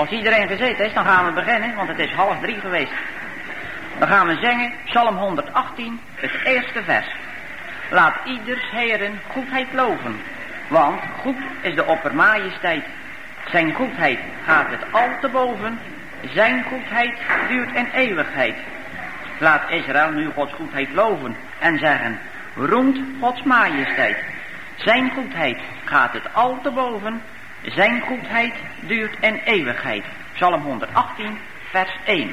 Als iedereen gezeten is, dan gaan we beginnen, want het is 2:30 geweest. Dan gaan we zingen Psalm 118, het eerste vers. Laat ieders Heeren goedheid loven, want goed is de oppermajesteit. Zijn goedheid gaat het al te boven, zijn goedheid duurt in eeuwigheid. Laat Israël nu Gods goedheid loven en zeggen, roemt Gods majesteit. Zijn goedheid gaat het al te boven, zijn goedheid duurt in eeuwigheid. Psalm 118, vers 1.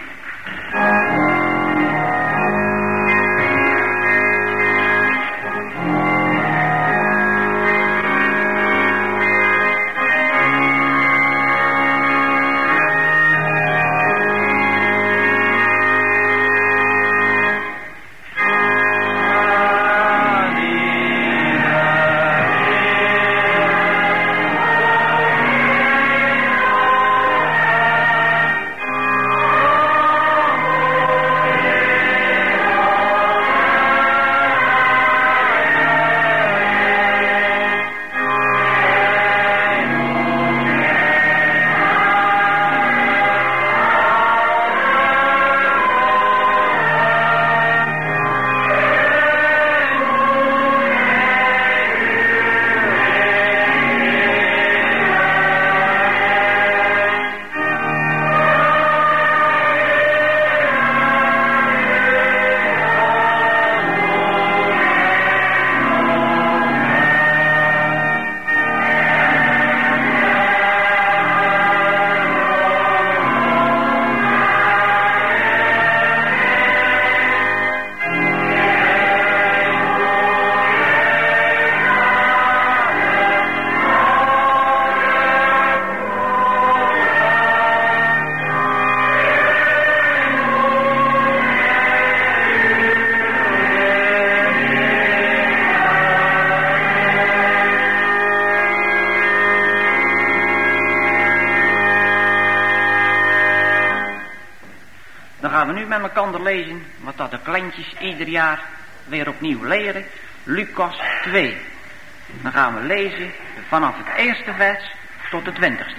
Met elkaar lezen wat dat de kleintjes ieder jaar weer opnieuw leren. Lucas 2. Dan gaan we lezen vanaf het eerste vers tot het 20ste.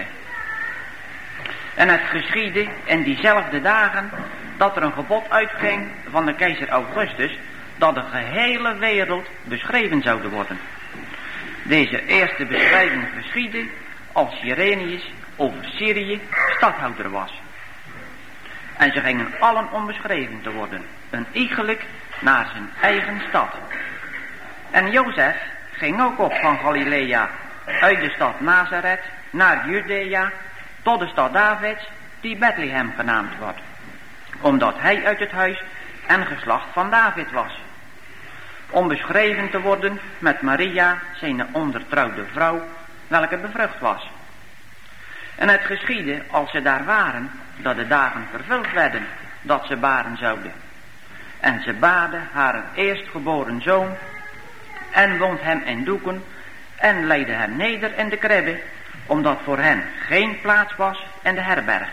En het geschiedde in diezelfde dagen dat er een gebod uitging van de keizer Augustus dat de gehele wereld beschreven zouden worden. Deze eerste beschrijving geschiedde als Cyrenius over Syrië stadhouder was. En ze gingen allen om beschreven te worden, een iegelijk naar zijn eigen stad. En Jozef ging ook op van Galilea, uit de stad Nazareth, naar Judea, tot de stad Davids, die Bethlehem genaamd wordt. Omdat hij uit het huis en geslacht van David was. Om beschreven te worden met Maria, zijn ondertrouwde vrouw, welke bevrucht was. En het geschiedde, als ze daar waren, dat de dagen vervuld werden, dat ze baren zouden. En ze baden haar eerstgeboren zoon, en wond hem in doeken, en leidde hem neder in de kribbe, omdat voor hen geen plaats was in de herberg.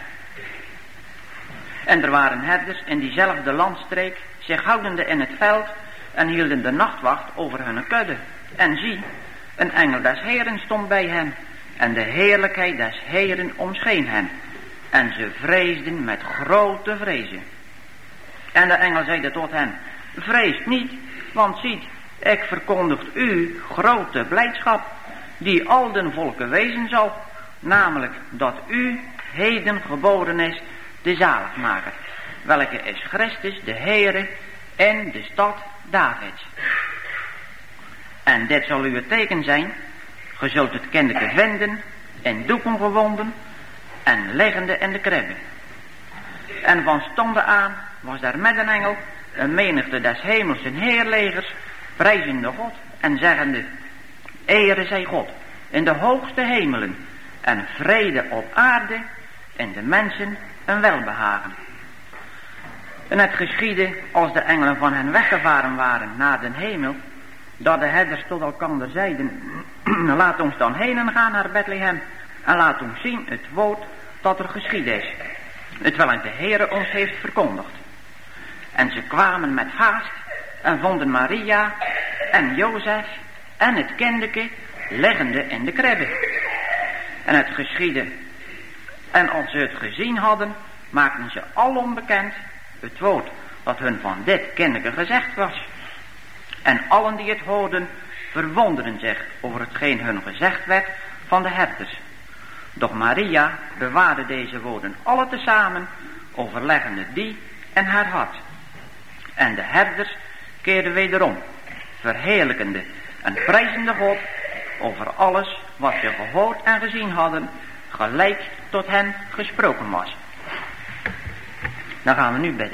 En er waren herders in diezelfde landstreek, zich houdende in het veld, en hielden de nachtwacht over hun kudde. En zie, een engel des Heeren stond bij hen, en de heerlijkheid des Heeren omscheen hen. En ze vreesden met grote vrezen. En de engel zeide tot hen, vrees niet, want ziet, ik verkondig u grote blijdschap, die al den volken wezen zal, namelijk dat u heden geboren is, de zaligmaker, welke is Christus de Heere in de stad Davids. En dit zal uw teken zijn, ge zult het kindeke vinden, in doeken gewonden, en liggende in de kribbe. En van stonden aan was daar met een engel een menigte des hemels en heerlegers, prijzende God en zeggende, ere zij God in de hoogste hemelen en vrede op aarde en de mensen een welbehagen. En het geschiedde, als de engelen van hen weggevaren waren naar den hemel, dat de herders tot elkander zeiden, laat ons dan heen gaan naar Bethlehem en laat ons zien het woord dat er geschieden is, hetwelk de Heere ons heeft verkondigd. En ze kwamen met haast en vonden Maria en Jozef en het kindeke liggende in de kribbe. En het geschiedde, En als ze het gezien hadden, maakten ze alom bekend het woord dat hun van dit kindje gezegd was. En allen die het hoorden, verwonderden zich over hetgeen hun gezegd werd van de herders. Doch Maria bewaarde deze woorden alle tezamen, overleggende die en haar hart. En de herders keerden wederom, verheerlijkende en prijzende God over alles wat ze gehoord en gezien hadden, gelijk tot hen gesproken was. Dan gaan we nu bidden.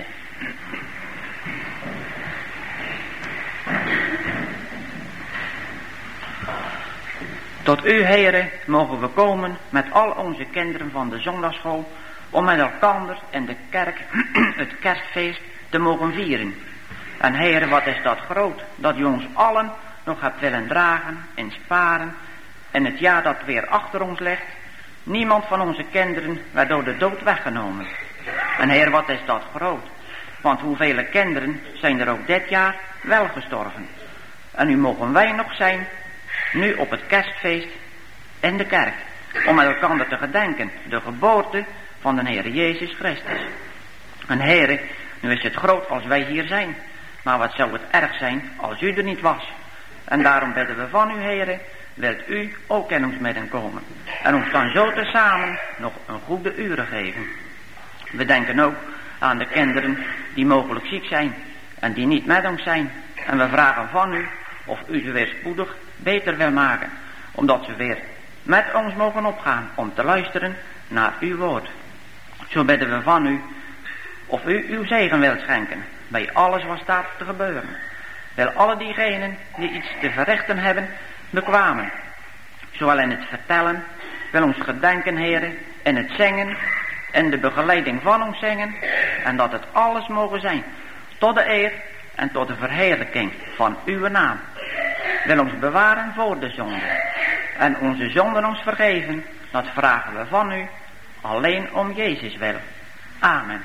Tot u, Heere, mogen we komen met al onze kinderen van de zondagschool, om met elkander in de kerk het kerstfeest te mogen vieren. En Heere, wat is dat groot, dat u ons allen nog hebt willen dragen en sparen in het jaar dat weer achter ons ligt. Niemand van onze kinderen werd door de dood weggenomen. En Heer, wat is dat groot, want hoeveel kinderen zijn er ook dit jaar wel gestorven. En nu mogen wij nog zijn, nu op het kerstfeest in de kerk, om met elkaar te gedenken de geboorte van de Heer Jezus Christus. En Heere, nu is het groot als wij hier zijn, maar wat zou het erg zijn als u er niet was. En daarom bidden we van u, Heere, wilt u ook in ons midden komen en ons dan zo tezamen nog een goede uren geven. We denken ook aan de kinderen die mogelijk ziek zijn en die niet met ons zijn. En we vragen van u of u ze weer spoedig beter wil maken, omdat ze weer met ons mogen opgaan om te luisteren naar uw woord. Zo bidden we van u of u uw zegen wilt schenken bij alles wat staat te gebeuren. Wil alle diegenen die iets te verrichten hebben bekwamen, zowel in het vertellen, wil ons gedenken, Heere, in het zingen en de begeleiding van ons zingen, en dat het alles mogen zijn tot de eer en tot de verheerlijking van uw naam. Wil ons bewaren voor de zonde en onze zonden ons vergeven, dat vragen we van u, alleen om Jezus wil. Amen.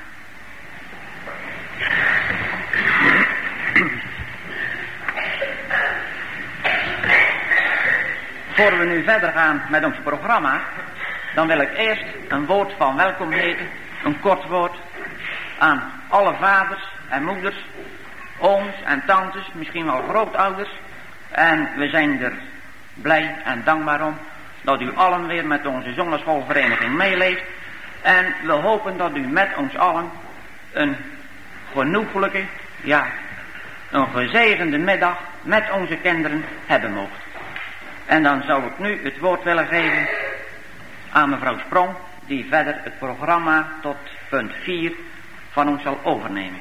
Voor we nu verder gaan met ons programma, dan wil ik eerst een woord van welkom heten, een kort woord aan alle vaders en moeders, ooms en tantes, misschien wel grootouders. En we zijn er blij en dankbaar om dat u allen weer met onze zondagschoolvereniging meeleeft. En we hopen dat u met ons allen een genoeglijke, een gezegende middag met onze kinderen hebben mocht. En dan zou ik nu het woord willen geven aan mevrouw Sprong, die verder het programma tot punt 4 van ons zal overnemen.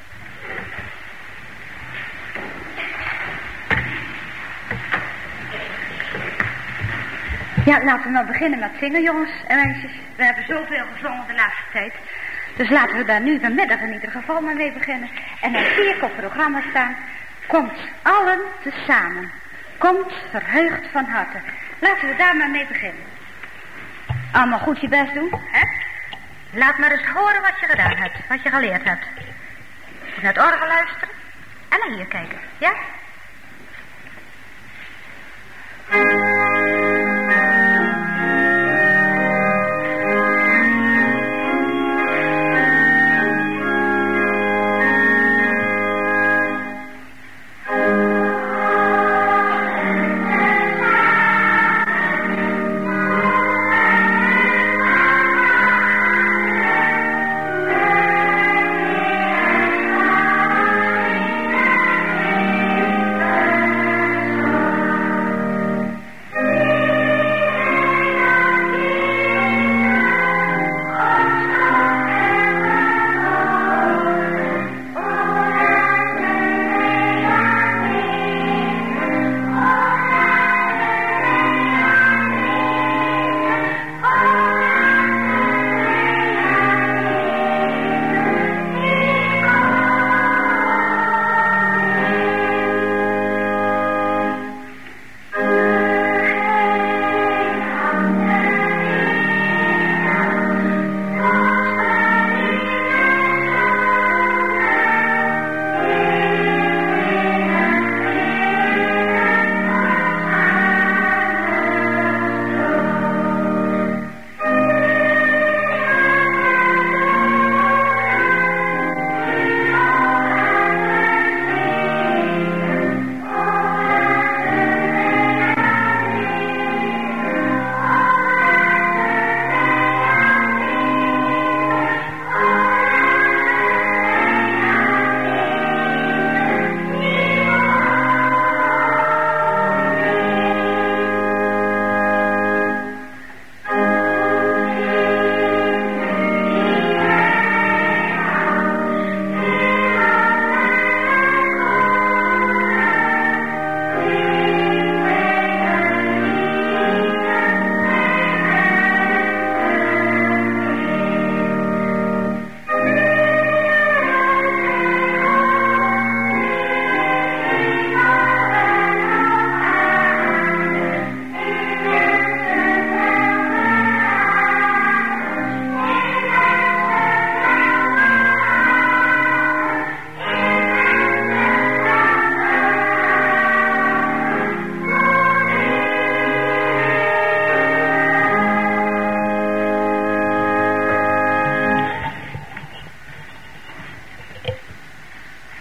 Ja, laten we nou beginnen met zingen, jongens en meisjes. We hebben zoveel gezongen de laatste tijd. Dus laten we daar nu vanmiddag in ieder geval maar mee beginnen. En dan zie ik op het programma staan: komt allen tezamen. Komt verheugd van harte. Laten we daar maar mee beginnen. Allemaal goed je best doen, hè? Laat maar eens horen wat je gedaan hebt, wat je geleerd hebt. Naar het orgel luisteren en naar hier kijken, ja?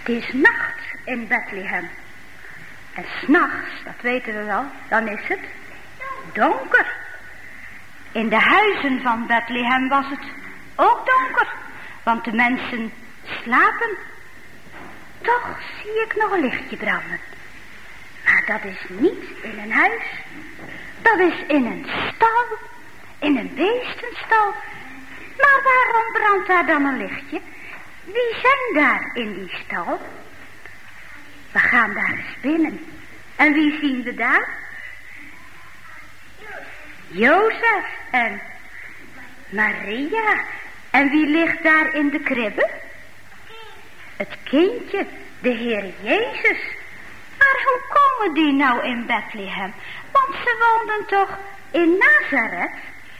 Het is nacht in Bethlehem. En 's nachts, dat weten we wel, dan is het donker. In de huizen van Bethlehem was het ook donker, want de mensen slapen. Toch zie ik nog een lichtje branden. Maar dat is niet in een huis. Dat is in een stal, in een beestenstal. Maar waarom brandt daar dan een lichtje? Wie zijn daar in die stal? We gaan daar eens binnen. En wie zien we daar? Jozef en Maria. En wie ligt daar in de kribbe? Het kindje, de Heer Jezus. Maar hoe komen die nou in Bethlehem? Want ze woonden toch in Nazareth?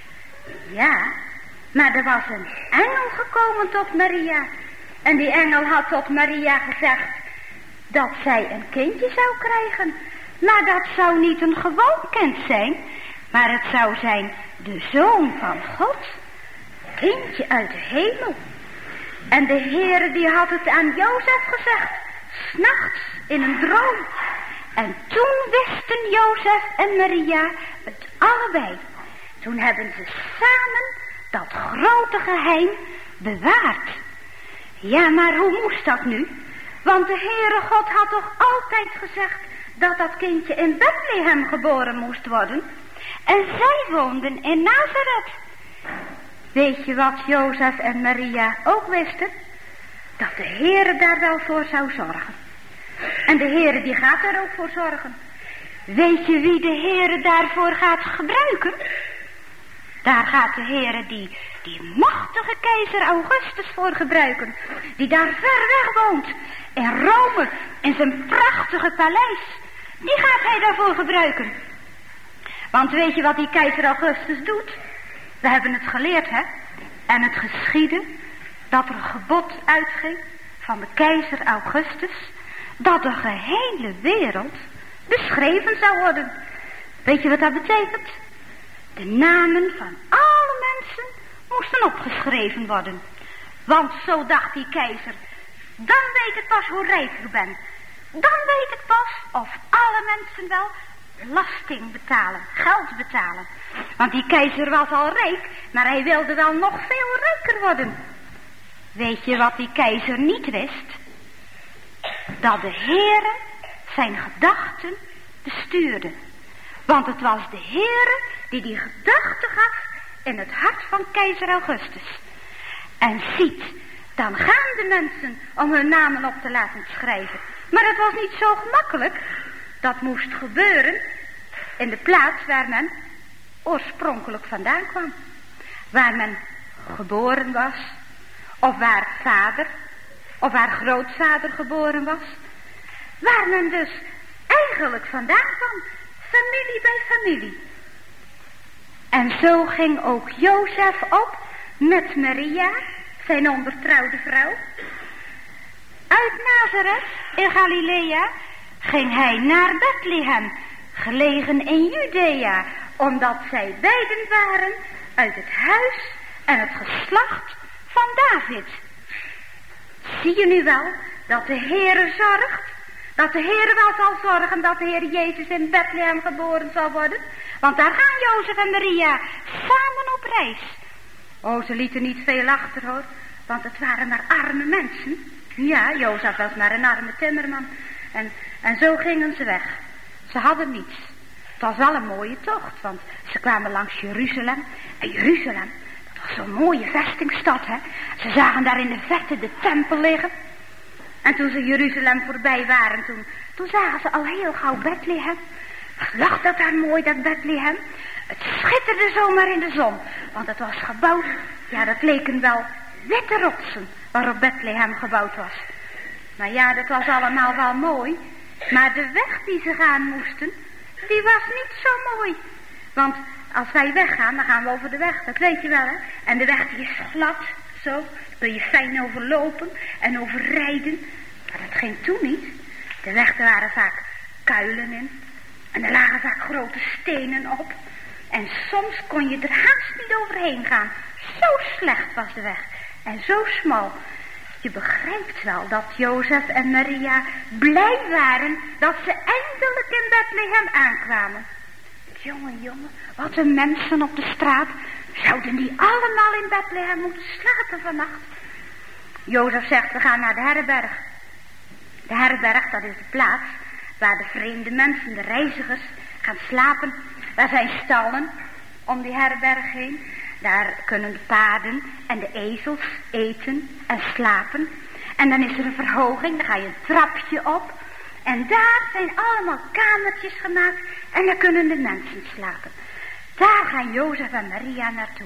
Ja, maar er was een engel gekomen tot Maria. En die engel had tot Maria gezegd dat zij een kindje zou krijgen. Maar dat zou niet een gewoon kind zijn, maar het zou zijn de Zoon van God. Kindje uit de hemel. En de Heere die had het aan Jozef gezegd, 's nachts in een droom. En toen wisten Jozef en Maria het allebei. Toen hebben ze samen dat grote geheim bewaard. Ja, maar hoe moest dat nu? Want de Heere God had toch altijd gezegd dat dat kindje in Bethlehem geboren moest worden. En zij woonden in Nazareth. Weet je wat Jozef en Maria ook wisten? Dat de Heere daar wel voor zou zorgen. En de Heere die gaat daar ook voor zorgen. Weet je wie de Heere daarvoor gaat gebruiken? Daar gaat de Heere die machtige keizer Augustus voor gebruiken. Die daar ver weg woont. In Rome, in zijn prachtige paleis. Die gaat hij daarvoor gebruiken. Want weet je wat die keizer Augustus doet? We hebben het geleerd, hè? En het geschiedde dat er een gebod uitging van de keizer Augustus, dat de gehele wereld beschreven zou worden. Weet je wat dat betekent? De namen van alle mensen moesten opgeschreven worden. Want zo dacht die keizer, dan weet ik pas hoe rijk ik ben. Dan weet ik pas of alle mensen wel belasting betalen, geld betalen. Want die keizer was al rijk, maar hij wilde wel nog veel rijker worden. Weet je wat die keizer niet wist? Dat de Heere zijn gedachten bestuurde. Want het was de Heere die gedachten gaf in het hart van keizer Augustus. En ziet, dan gaan de mensen om hun namen op te laten schrijven. Maar het was niet zo gemakkelijk. Dat moest gebeuren in de plaats waar men oorspronkelijk vandaan kwam. Waar men geboren was. Of waar vader of waar grootvader geboren was. Waar men dus eigenlijk vandaan kwam. Familie bij familie. En zo ging ook Jozef op met Maria, zijn ondertrouwde vrouw. Uit Nazareth in Galilea ging hij naar Bethlehem, gelegen in Judea, omdat zij beiden waren uit het huis en het geslacht van David. Zie je nu wel dat de Heere zorgt? Dat de Heere wel zal zorgen dat de Heer Jezus in Bethlehem geboren zal worden? Want daar gaan Jozef en Maria samen op reis. Oh, ze lieten niet veel achter hoor, want het waren maar arme mensen. Ja, Jozef was maar een arme timmerman. En zo gingen ze weg. Ze hadden niets. Het was wel een mooie tocht, want ze kwamen langs Jeruzalem. En Jeruzalem, dat was zo'n mooie vestingstad, hè. Ze zagen daar in de verte de tempel liggen. En toen ze Jeruzalem voorbij waren, toen zagen ze al heel gauw Bethlehem. Wat lag dat daar mooi, dat Bethlehem. Het schitterde zomaar in de zon, want het was gebouwd, ja, dat leken wel witte rotsen waarop Bethlehem gebouwd was. Maar ja, dat was allemaal wel mooi, maar de weg die ze gaan moesten, die was niet zo mooi. Want als wij weggaan, dan gaan we over de weg, dat weet je wel, hè. En de weg die is glad, zo, daar kun je fijn overlopen en overrijden. Maar dat ging toen niet. De weg, er waren vaak kuilen in. En er lagen vaak grote stenen op. En soms kon je er haast niet overheen gaan. Zo slecht was de weg. En zo smal. Je begrijpt wel dat Jozef en Maria blij waren dat ze eindelijk in Bethlehem aankwamen. Jongen, wat een mensen op de straat. Zouden die allemaal in Bethlehem moeten slapen vannacht? Jozef zegt, we gaan naar de herberg. De herberg, dat is de plaats waar de vreemde mensen, de reizigers, gaan slapen. Daar zijn stallen om die herberg heen. Daar kunnen de paarden en de ezels eten en slapen. En dan is er een verhoging, dan ga je een trapje op. En daar zijn allemaal kamertjes gemaakt en daar kunnen de mensen slapen. Daar gaan Jozef en Maria naartoe.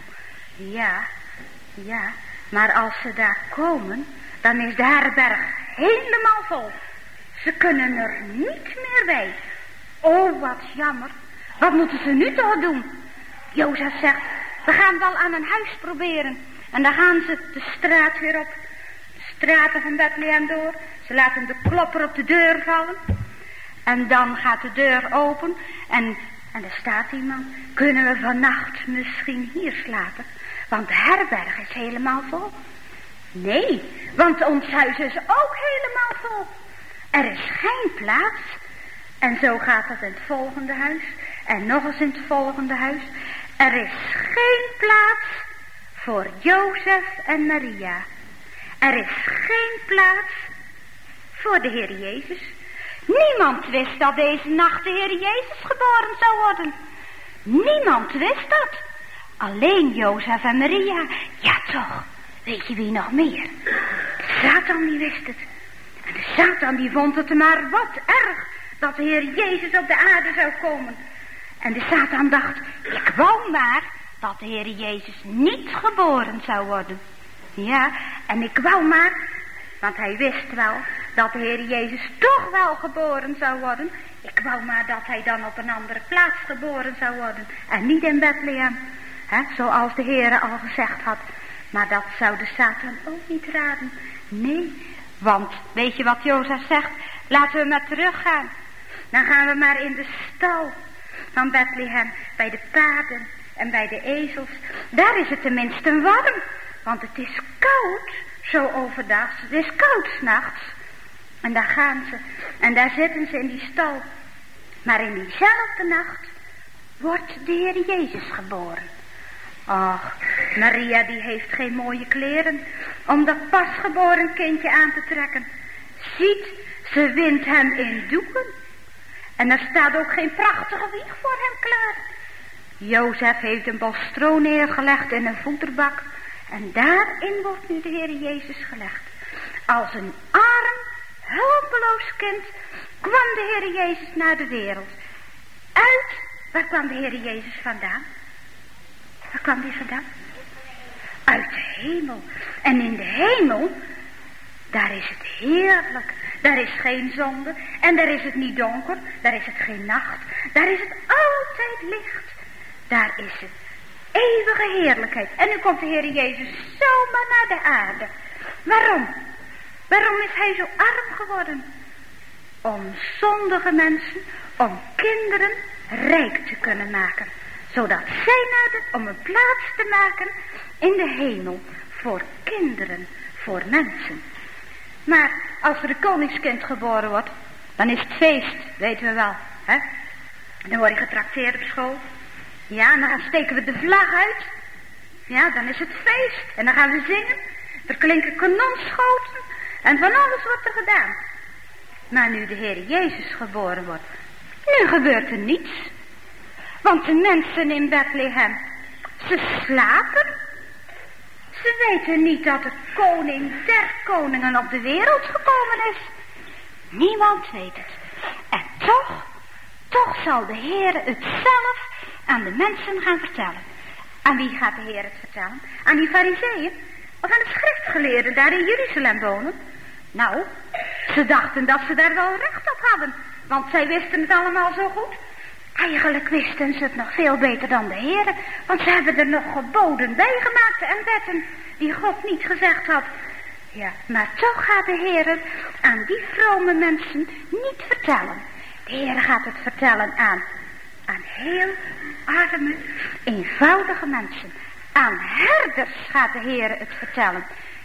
Ja, maar als ze daar komen, dan is de herberg helemaal vol. Ze kunnen er niet meer bij. Oh, wat jammer. Wat moeten ze nu toch doen? Jozef zegt, we gaan wel aan een huis proberen. En dan gaan ze de straat weer op. De straten van Bethlehem door. Ze laten de klopper op de deur vallen. En dan gaat de deur open. En er staat iemand. Kunnen we vannacht misschien hier slapen? Want de herberg is helemaal vol. Nee, want ons huis is ook helemaal vol. Er is geen plaats. En zo gaat het in het volgende huis. En nog eens in het volgende huis. Er is geen plaats voor Jozef en Maria. Er is geen plaats voor de Heer Jezus. Niemand wist dat deze nacht de Heer Jezus geboren zou worden. Niemand wist dat. Alleen Jozef en Maria. Ja toch, weet je wie nog meer? De Satan die wist het. En de Satan die vond het maar wat erg dat de Heer Jezus op de aarde zou komen. En de Satan dacht, ik wou maar dat de Heer Jezus niet geboren zou worden. Ja, en ik wou maar, want hij wist wel dat de Heer Jezus toch wel geboren zou worden. Ik wou maar dat hij dan op een andere plaats geboren zou worden. En niet in Bethlehem, zoals de Heer al gezegd had. Maar dat zou de Satan ook niet raden. Nee, want weet je wat Jozef zegt? Laten we maar teruggaan. Dan gaan we maar in de stal van Bethlehem, bij de paarden en bij de ezels. Daar is het tenminste warm, want het is koud, zo overdag. Het is koud 's nachts. En daar gaan ze, en daar zitten ze in die stal. Maar in diezelfde nacht wordt de Heer Jezus geboren. Och, Maria die heeft geen mooie kleren om dat pasgeboren kindje aan te trekken. Ziet, ze windt hem in doeken. En er staat ook geen prachtige wieg voor hem klaar. Jozef heeft een bos stro neergelegd in een voederbak. En daarin wordt nu de Heer Jezus gelegd. Als een arm, hulpeloos kind kwam de Heer Jezus naar de wereld. Waar kwam de Heer Jezus vandaan? Waar kwam die vandaan? Uit de hemel. En in de hemel, daar is het heerlijk. Daar is geen zonde. En daar is het niet donker. Daar is het geen nacht. Daar is het altijd licht. Daar is het eeuwige heerlijkheid. En nu komt de Heer Jezus zomaar naar de aarde. Waarom? Waarom is hij zo arm geworden? Om zondige mensen, om kinderen rijk te kunnen maken. Zodat zij om een plaats te maken in de hemel. Voor kinderen, voor mensen. Maar als er een koningskind geboren wordt, dan is het feest, weten we wel. Hè? Dan word je getrakteerd op school. Ja, en dan steken we de vlag uit. Ja, dan is het feest. En dan gaan we zingen. Er klinken kanonschoten. En van alles wordt er gedaan. Maar nu de Heer Jezus geboren wordt, nu gebeurt er niets. Want de mensen in Bethlehem, ze slapen. Ze weten niet dat de koning der koningen op de wereld gekomen is. Niemand weet het. En toch zal de Heer het zelf aan de mensen gaan vertellen. Aan wie gaat de Heer het vertellen? Aan die fariseeën? Of aan de schriftgeleerden daar in Jeruzalem wonen? Nou, ze dachten dat ze daar wel recht op hadden. Want zij wisten het allemaal zo goed. Eigenlijk wisten ze het nog veel beter dan de Heer. Want ze hebben er nog geboden bij gemaakt en wetten die God niet gezegd had. Ja, maar toch gaat de Heer aan die vrome mensen niet vertellen. De Heer gaat het vertellen aan heel arme, eenvoudige mensen. Aan herders gaat de Heer het vertellen.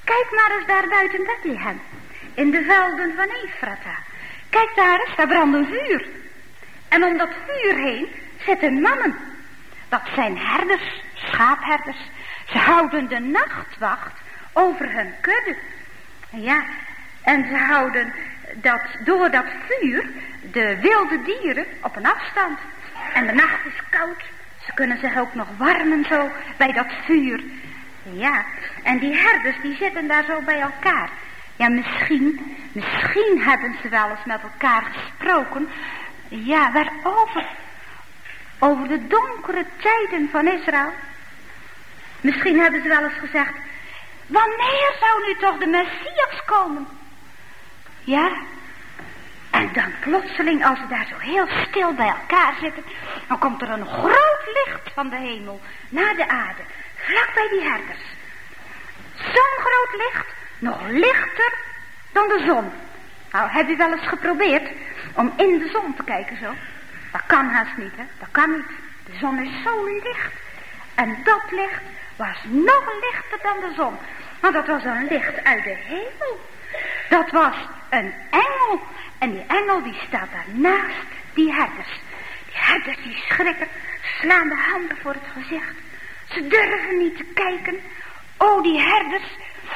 Kijk maar eens daar buiten Bethlehem. In de velden van Efrata. Kijk daar eens, daar brandt een vuur. En om dat vuur heen zitten mannen. Dat zijn herders, schaapherders. Ze houden de nachtwacht over hun kudde. Ja, en ze houden door dat vuur de wilde dieren op een afstand. En de nacht is koud. Ze kunnen zich ook nog warmen zo bij dat vuur. Ja, en die herders die zitten daar zo bij elkaar. Ja, misschien hebben ze wel eens met elkaar gesproken. Ja, waarover? Over de donkere tijden van Israël. Misschien hebben ze wel eens gezegd, wanneer zou nu toch de Messias komen? Ja, en dan plotseling, als ze daar zo heel stil bij elkaar zitten, dan komt er een groot licht van de hemel naar de aarde, vlak bij die herders. Zo'n groot licht, nog lichter dan de zon. Nou, heb je wel eens geprobeerd om in de zon te kijken zo? Dat kan haast niet, hè? Dat kan niet. De zon is zo licht. En dat licht was nog lichter dan de zon. Want dat was een licht uit de hemel. Dat was een engel. En die engel die staat daar naast die herders. Die herders die schrikken, slaan de handen voor het gezicht. Ze durven niet te kijken. Oh, die herders.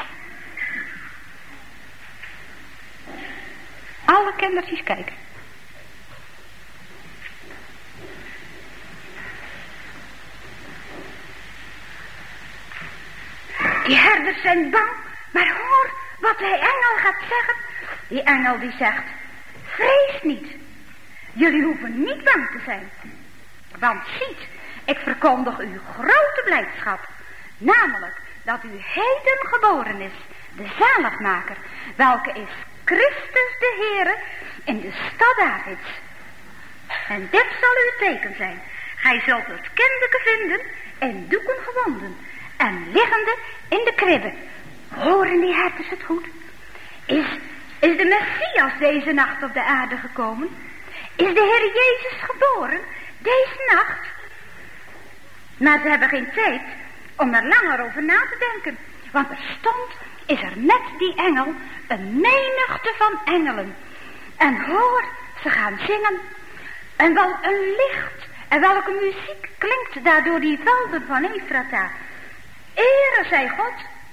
Alle kindertjes kijken. Die herders zijn bang, maar hoor wat die engel gaat zeggen. Die engel die zegt, vrees niet. Jullie hoeven niet bang te zijn. Want ziet, ik verkondig u grote blijdschap. Namelijk dat u heden geboren is, de zaligmaker, welke is Christus de Heere in de stad Davids. En dit zal uw teken zijn. Gij zult het kindeke vinden in doeken gewonden en liggende in de kribbe. Horen die herders het goed? Is de Messias deze nacht op de aarde gekomen? Is de Heer Jezus geboren deze nacht? Maar ze hebben geen tijd om er langer over na te denken. Want is er met die engel een menigte van engelen. En hoor, ze gaan zingen. En wel een licht. En welke muziek klinkt daar door die velden van Efrata. Ere zij God.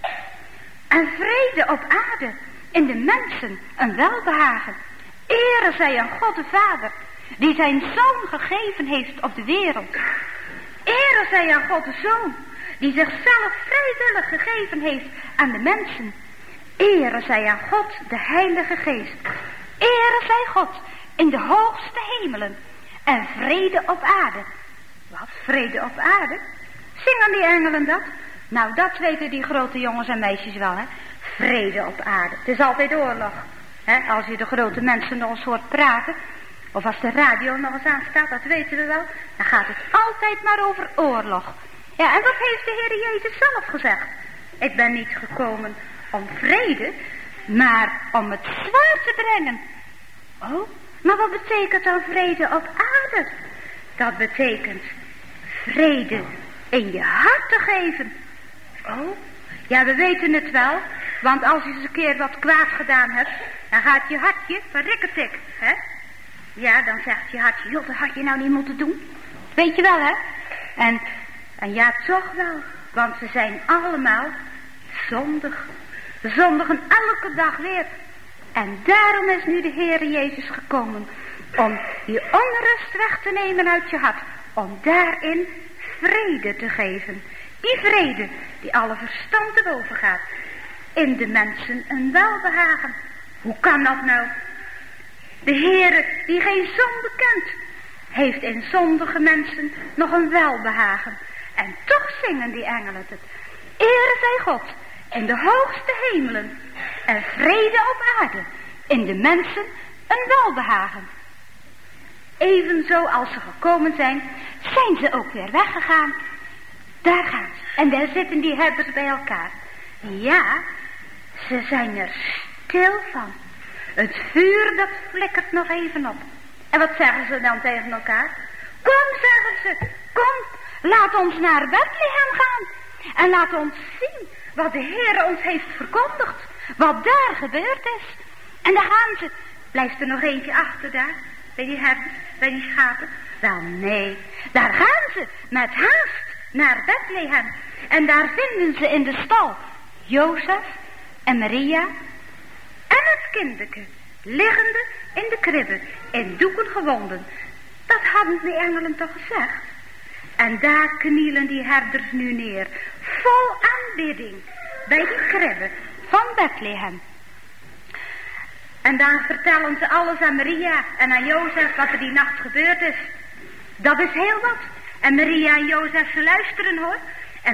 En vrede op aarde. In de mensen een welbehagen. Ere zij aan God de Vader. Die zijn Zoon gegeven heeft op de wereld. Ere zij aan God de Zoon. Die zichzelf vrijwillig gegeven heeft aan de mensen. Ere zij aan God de Heilige Geest. Ere zij God in de hoogste hemelen. En vrede op aarde. Wat vrede op aarde? Zingen die engelen dat? Nou, dat weten die grote jongens en meisjes wel, hè. Vrede op aarde. Het is altijd oorlog. Hè? Als je de grote mensen nog eens hoort praten. Of als de radio nog eens aanstaat, dat weten we wel. Dan gaat het altijd maar over oorlog. Ja, en wat heeft de Heer Jezus zelf gezegd? Ik ben niet gekomen om vrede, maar om het zwaard te brengen. Oh, maar wat betekent dan vrede op aarde? Dat betekent vrede in je hart te geven. Oh, ja, we weten het wel. Want als je eens een keer wat kwaad gedaan hebt, dan gaat je hartje verrikketik, hè? Ja, dan zegt je hartje, joh, dat had je nou niet moeten doen. Weet je wel, hè? En ja, toch wel. Want we zijn allemaal zondig. We zondigen elke dag weer. En daarom is nu de Heer Jezus gekomen. Om die onrust weg te nemen uit je hart. Om daarin vrede te geven. Die vrede die alle verstand te boven gaat. In de mensen een welbehagen. Hoe kan dat nou? De Heere die geen zonde kent, heeft in zondige mensen nog een welbehagen. En toch zingen die engelen het. Ere zij God in de hoogste hemelen en vrede op aarde. In de mensen een welbehagen. Evenzo als ze gekomen zijn, zijn ze ook weer weggegaan. Daar gaan ze. En daar zitten die herders bij elkaar. Ja, ze zijn er stil van. Het vuur dat flikkert nog even op. En wat zeggen ze dan tegen elkaar? Kom, zeggen ze, kom, laat ons naar Bethlehem gaan. En laat ons zien wat de Heer ons heeft verkondigd. Wat daar gebeurd is. En daar gaan ze. Blijft er nog eentje achter daar? Bij die herders, bij die schapen? Wel nee, daar gaan ze met haast naar Bethlehem. En daar vinden ze in de stal Jozef en Maria en het kindeke, liggende in de kribbe, in doeken gewonden. Dat hadden de engelen toch gezegd? En daar knielen die herders nu neer, vol aanbidding, bij die kribbe van Bethlehem. En daar vertellen ze alles aan Maria en aan Jozef wat er die nacht gebeurd is. Dat is heel wat. En Maria en Jozef, ze luisteren hoor. En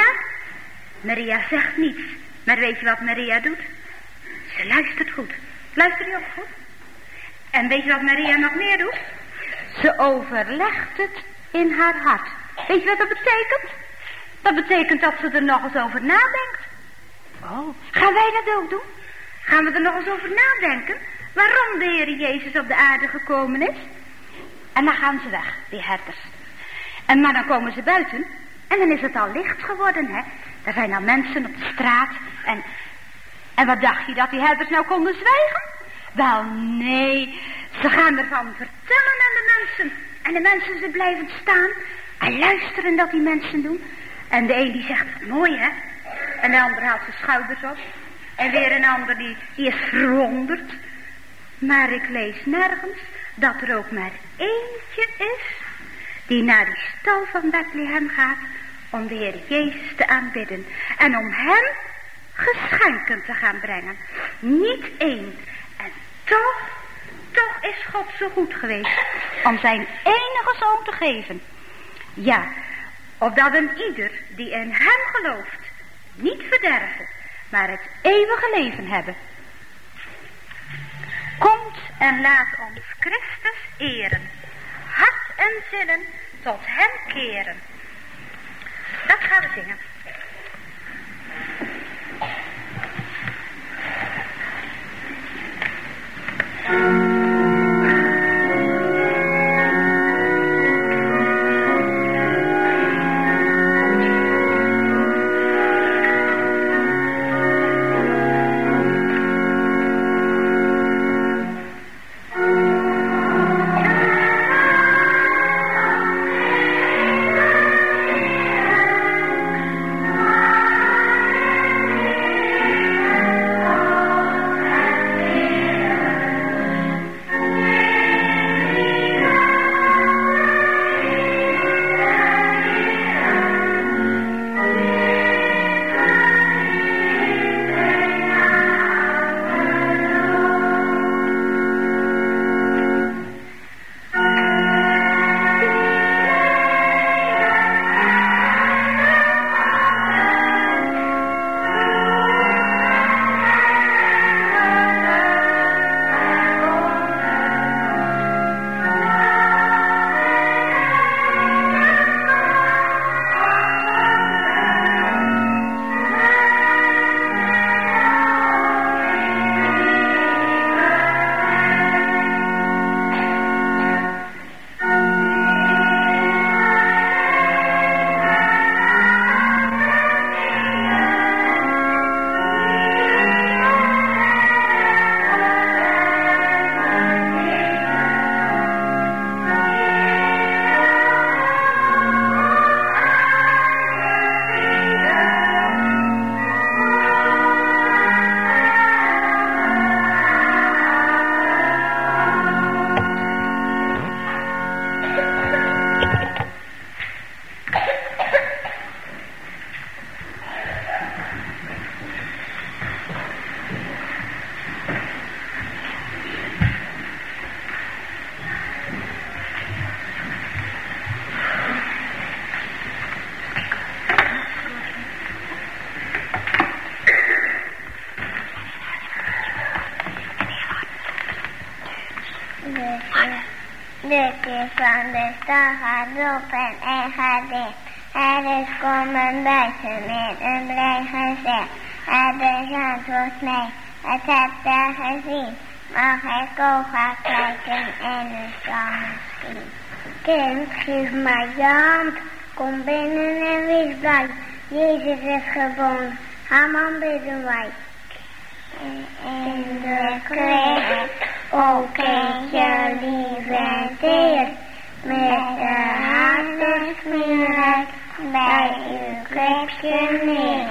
Maria zegt niets. Maar weet je wat Maria doet? Ze luistert goed. Luistert u ook goed? En weet je wat Maria nog meer doet? Ze overlegt het in haar hart. Weet je wat dat betekent? Dat betekent dat ze er nog eens over nadenkt. Oh, gaan wij dat ook doen? Gaan we er nog eens over nadenken? Waarom de Heer Jezus op de aarde gekomen is? En dan gaan ze weg, die herders. Maar dan komen ze buiten. En dan is het al licht geworden, hè. Er zijn al mensen op de straat. En wat dacht je dat die herders nou konden zwijgen? Wel, nee. Ze gaan ervan vertellen aan de mensen. En de mensen, ze blijven staan. En luisteren dat die mensen doen. En de een die zegt, mooi hè. En de ander haalt zijn schouders op. En weer een ander die is verwonderd. Maar ik lees nergens dat er ook maar eentje is die naar die stal van Bethlehem gaat om de Heer Jezus te aanbidden. En om hem geschenken te gaan brengen. Niet één. En toch is God zo goed geweest om zijn enige zoon te geven. Ja, opdat een ieder die in hem gelooft niet verderven, maar het eeuwige leven hebben. Komt en laat ons Christus eren, hart en zinnen tot hem keren. Dat gaan we zingen. De van de stad gaat roepen en gaat dicht. Herders komen buiten met een blij gezicht. Herders antwoordt mij, wat hebt gij gezien? Mag ik ook gaan kijken en u zal misschien. Kind, geef mij je hand, kom binnen en wees blij. Jezus is geboren, Haman bidden wij. In de kreeg, o kindje lief en teer, met de hartensmierheid bij uw krepje neer.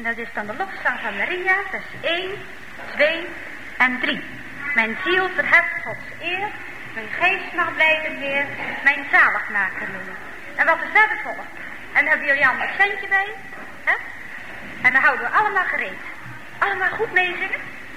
dat is dan de lofzang van Maria, vers 1, 2 en 3. Mijn ziel verheft Gods eer, mijn geest mag blijven Heer, mijn zaligmaker noemen. En wat er verder volgt. En dan hebben jullie allemaal een centje bij, hè? En dan houden we allemaal gereed. Allemaal goed meezingen.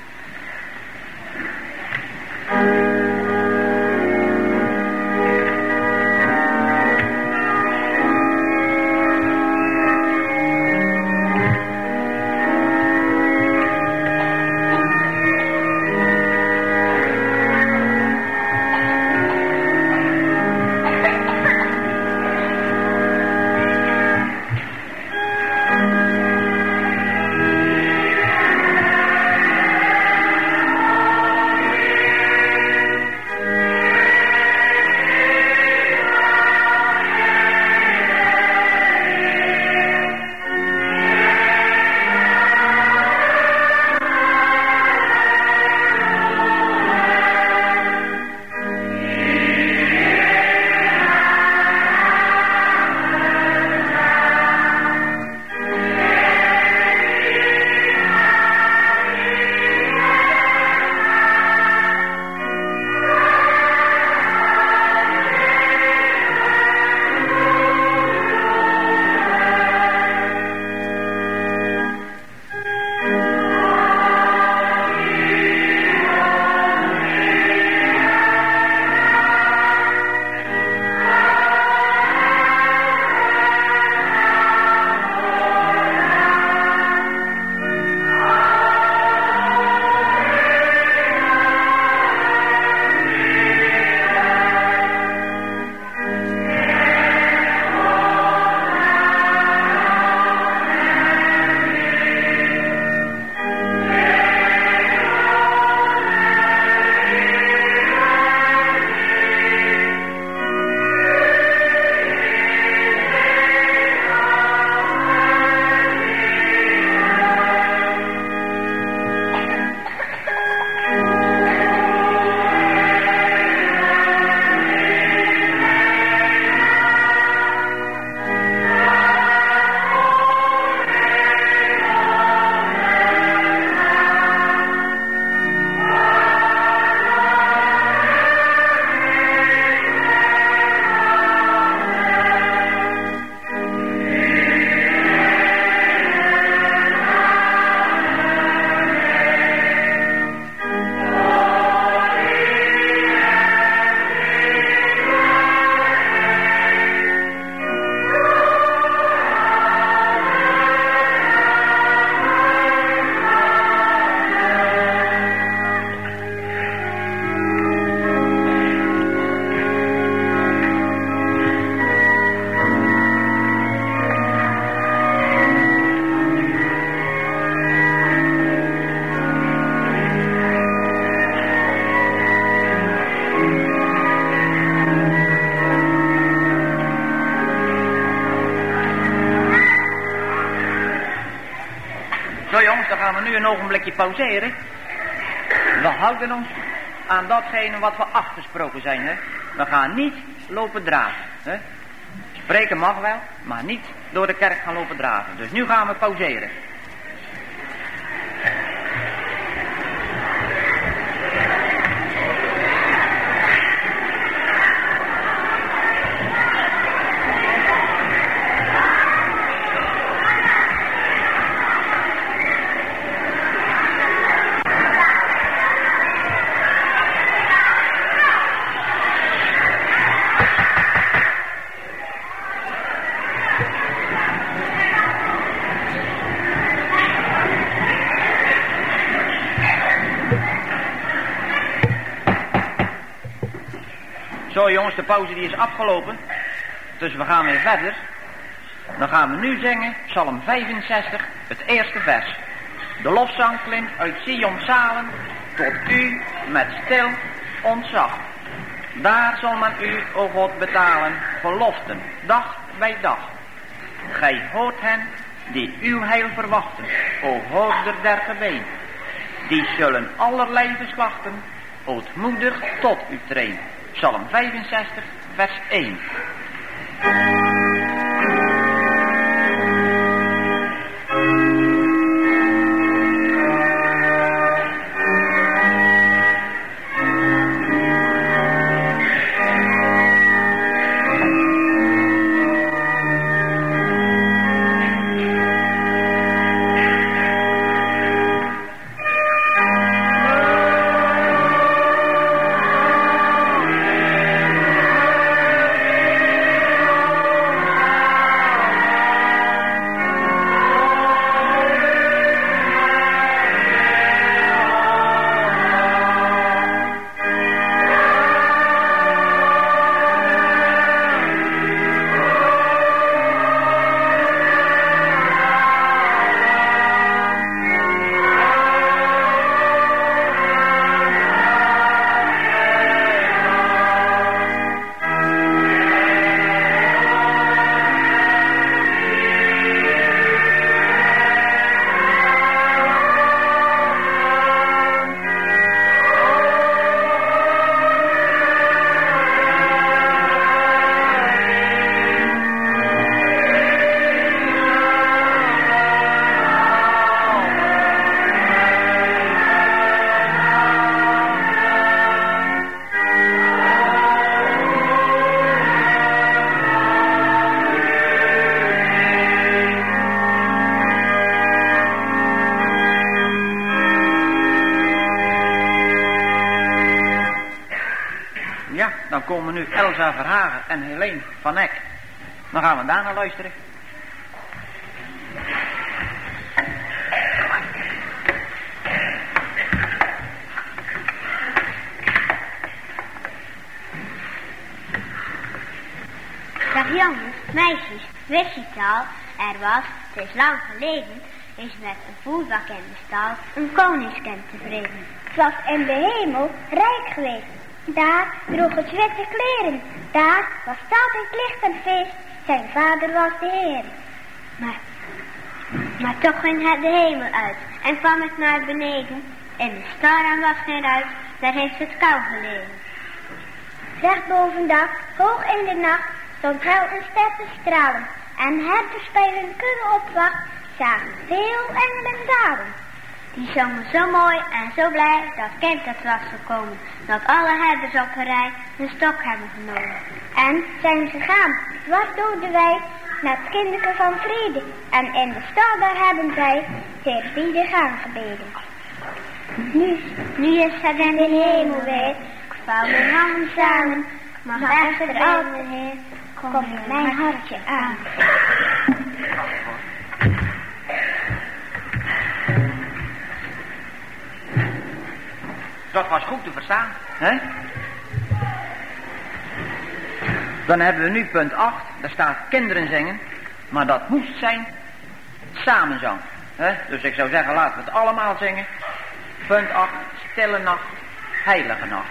Zo jongens, dan gaan we nu een ogenblikje pauzeren. We houden ons aan datgene wat we afgesproken zijn. Hè? We gaan niet lopen draven. Hè? Spreken mag wel, maar niet door de kerk gaan lopen draven. Dus nu gaan we pauzeren. Zo jongens, de pauze die is afgelopen. Dus we gaan weer verder. Dan gaan we nu zingen Psalm 65, het eerste vers. De lofzang klimt uit Sions zalen tot u met stil ontzag. Daar zal men u, o God, betalen, beloften, dag bij dag. Gij hoort hen die uw heil verwachten, o hoorder der gebeden. Die zullen allerlei geslachten ootmoedig tot u treden. Psalm 65, vers 1. Ja, dan komen nu Elsa Verhagen en Helene van Eck. Dan gaan we daarna luisteren. Dag jongens, meisjes, wist je het al? Er was, het is lang geleden, is met een voerbak in de stal een koningskind tevreden. Het was in de hemel rijk geweest. Daar droeg het witte kleren. Daar was altijd licht en feest. Zijn vader was de Heer. Maar toch ging het de hemel uit en kwam het naar beneden. In de stal was geen ruit, daar heeft het kou geleden. Recht bovendag, hoog in de nacht, stond hel een ster te stralen. En herders bij hun kudde opwacht, zagen veel engelen dalen. Die zongen zo mooi en zo blij dat kind dat was gekomen, dat alle herders op een rij hun stok hebben genomen. En zijn ze gaan, dwars door de wei, naar het kinderke van vrede. En in de stal daar hebben zij zeer biedig aangebeden. Nu is het in de hemel weer, ik vouw mijn handen samen, mag echter altijd Heer, kom in mijn hartje aan. Dat was goed te verstaan, hè? Dan hebben we nu punt 8, daar staat kinderen zingen, maar dat moest zijn samenzang, hè? Dus ik zou zeggen, laten we het allemaal zingen. Punt 8, stille nacht, heilige nacht.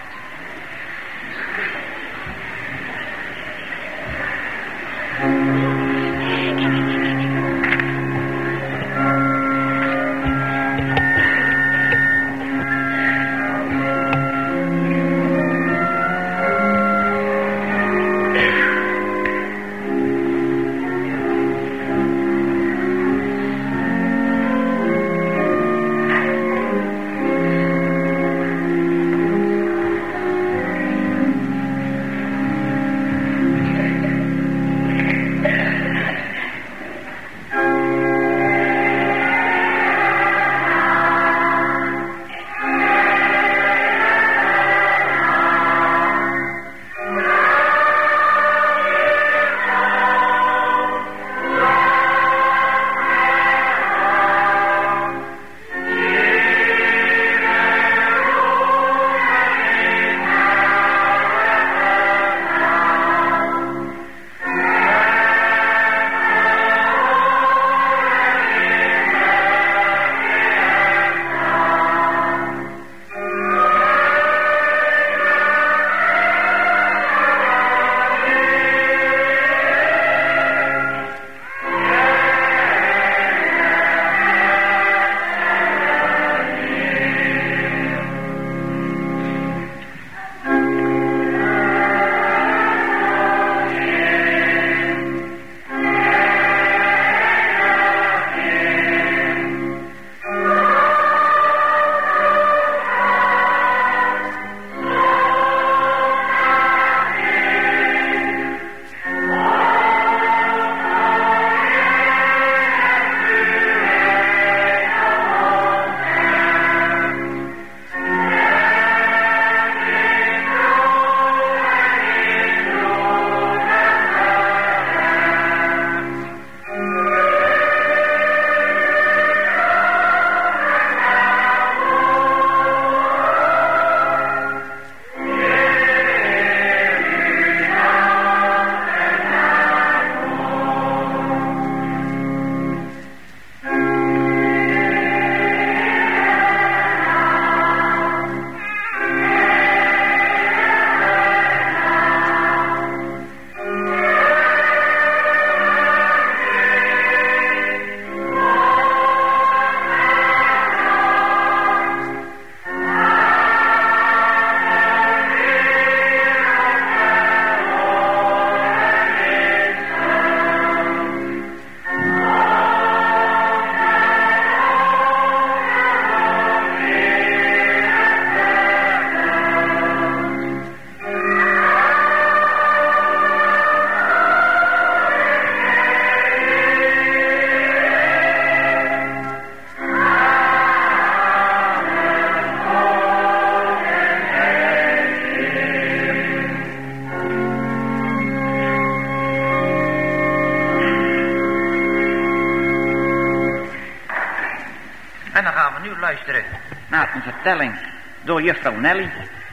Een vertelling door juffrouw Nelly.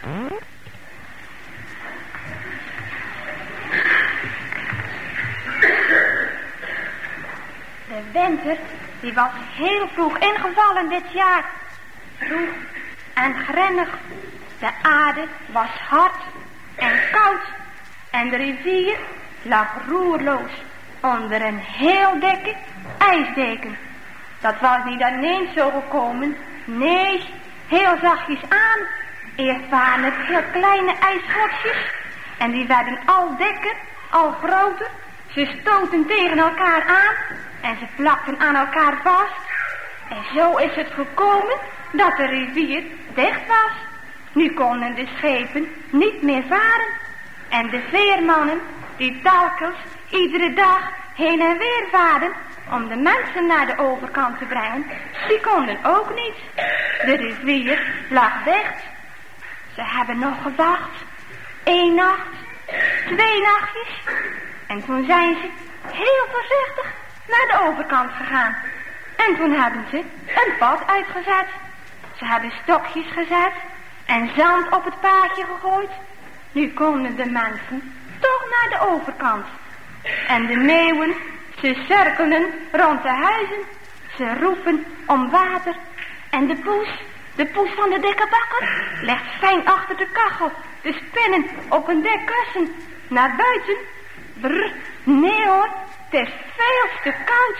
De winter, die was heel vroeg ingevallen dit jaar. Vroeg en grennig. De aarde was hard en koud. En de rivier lag roerloos onder een heel dikke ijsdeken. Dat was niet ineens zo gekomen. Nee, heel zachtjes aan. Eerst waren het heel kleine ijsschotjes. En die werden al dikker, al groter. Ze stoten tegen elkaar aan. En ze plakten aan elkaar vast. En zo is het gekomen dat de rivier dicht was. Nu konden de schepen niet meer varen. En de veermannen die telkens iedere dag heen en weer varen om de mensen naar de overkant te brengen, die konden ook niet. De rivier lag dicht. Ze hebben nog gewacht. 1 nacht, 2 nachtjes. En toen zijn ze heel voorzichtig naar de overkant gegaan. En toen hebben ze een pad uitgezet. Ze hebben stokjes gezet en zand op het paadje gegooid. Nu konden de mensen toch naar de overkant. En de meeuwen, ze cirkelen rond de huizen. Ze roepen om water. En de poes van de dikke bakker, ligt fijn achter de kachel te spinnen op een dik kussen. Naar buiten. Brr, nee hoor, het is veel te koud.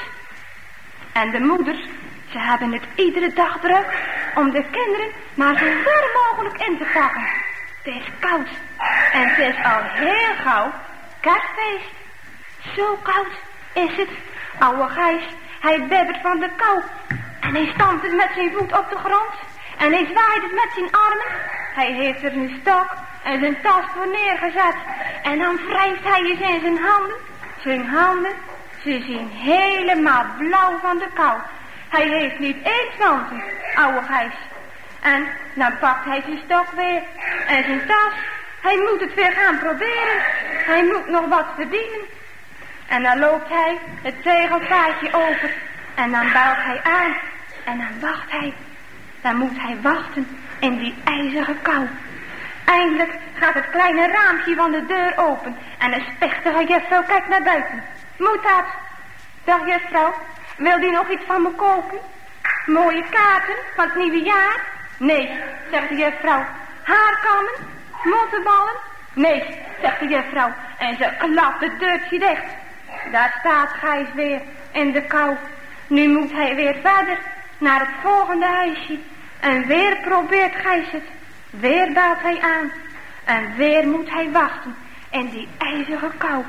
En de moeders, ze hebben het iedere dag druk om de kinderen maar zo ver mogelijk in te pakken. Het is koud en het is al heel gauw kerstfeest. Zo koud is het. Oude Gijs, hij bibbert van de kou. En hij stampt het met zijn voet op de grond. En hij zwaait het met zijn armen. Hij heeft er een stok en zijn tas voor neergezet. En dan wrijft hij eens in zijn handen. Zijn handen, ze zien helemaal blauw van de kou. Hij heeft niet eens wanten, oude Gijs. En dan pakt hij zijn stok weer en zijn tas. Hij moet het weer gaan proberen. Hij moet nog wat verdienen. En dan loopt hij het zegelpaadje over. En dan bouwt hij aan. En dan wacht hij. Dan moet hij wachten in die ijzige kou. Eindelijk gaat het kleine raampje van de deur open. En een spichtige juffrouw kijkt naar buiten. Moet dat? Dag juffrouw, wil die nog iets van me kopen? Mooie kaarten van het nieuwe jaar? Nee, zegt de juffrouw. Haarkammen? Mottenballen? Nee, zegt de juffrouw. En ze klapt het deurtje dicht. Daar staat Gijs weer in de kou. Nu moet hij weer verder naar het volgende huisje. En weer probeert Gijs het. Weer belt hij aan. En weer moet hij wachten in die ijzige kou.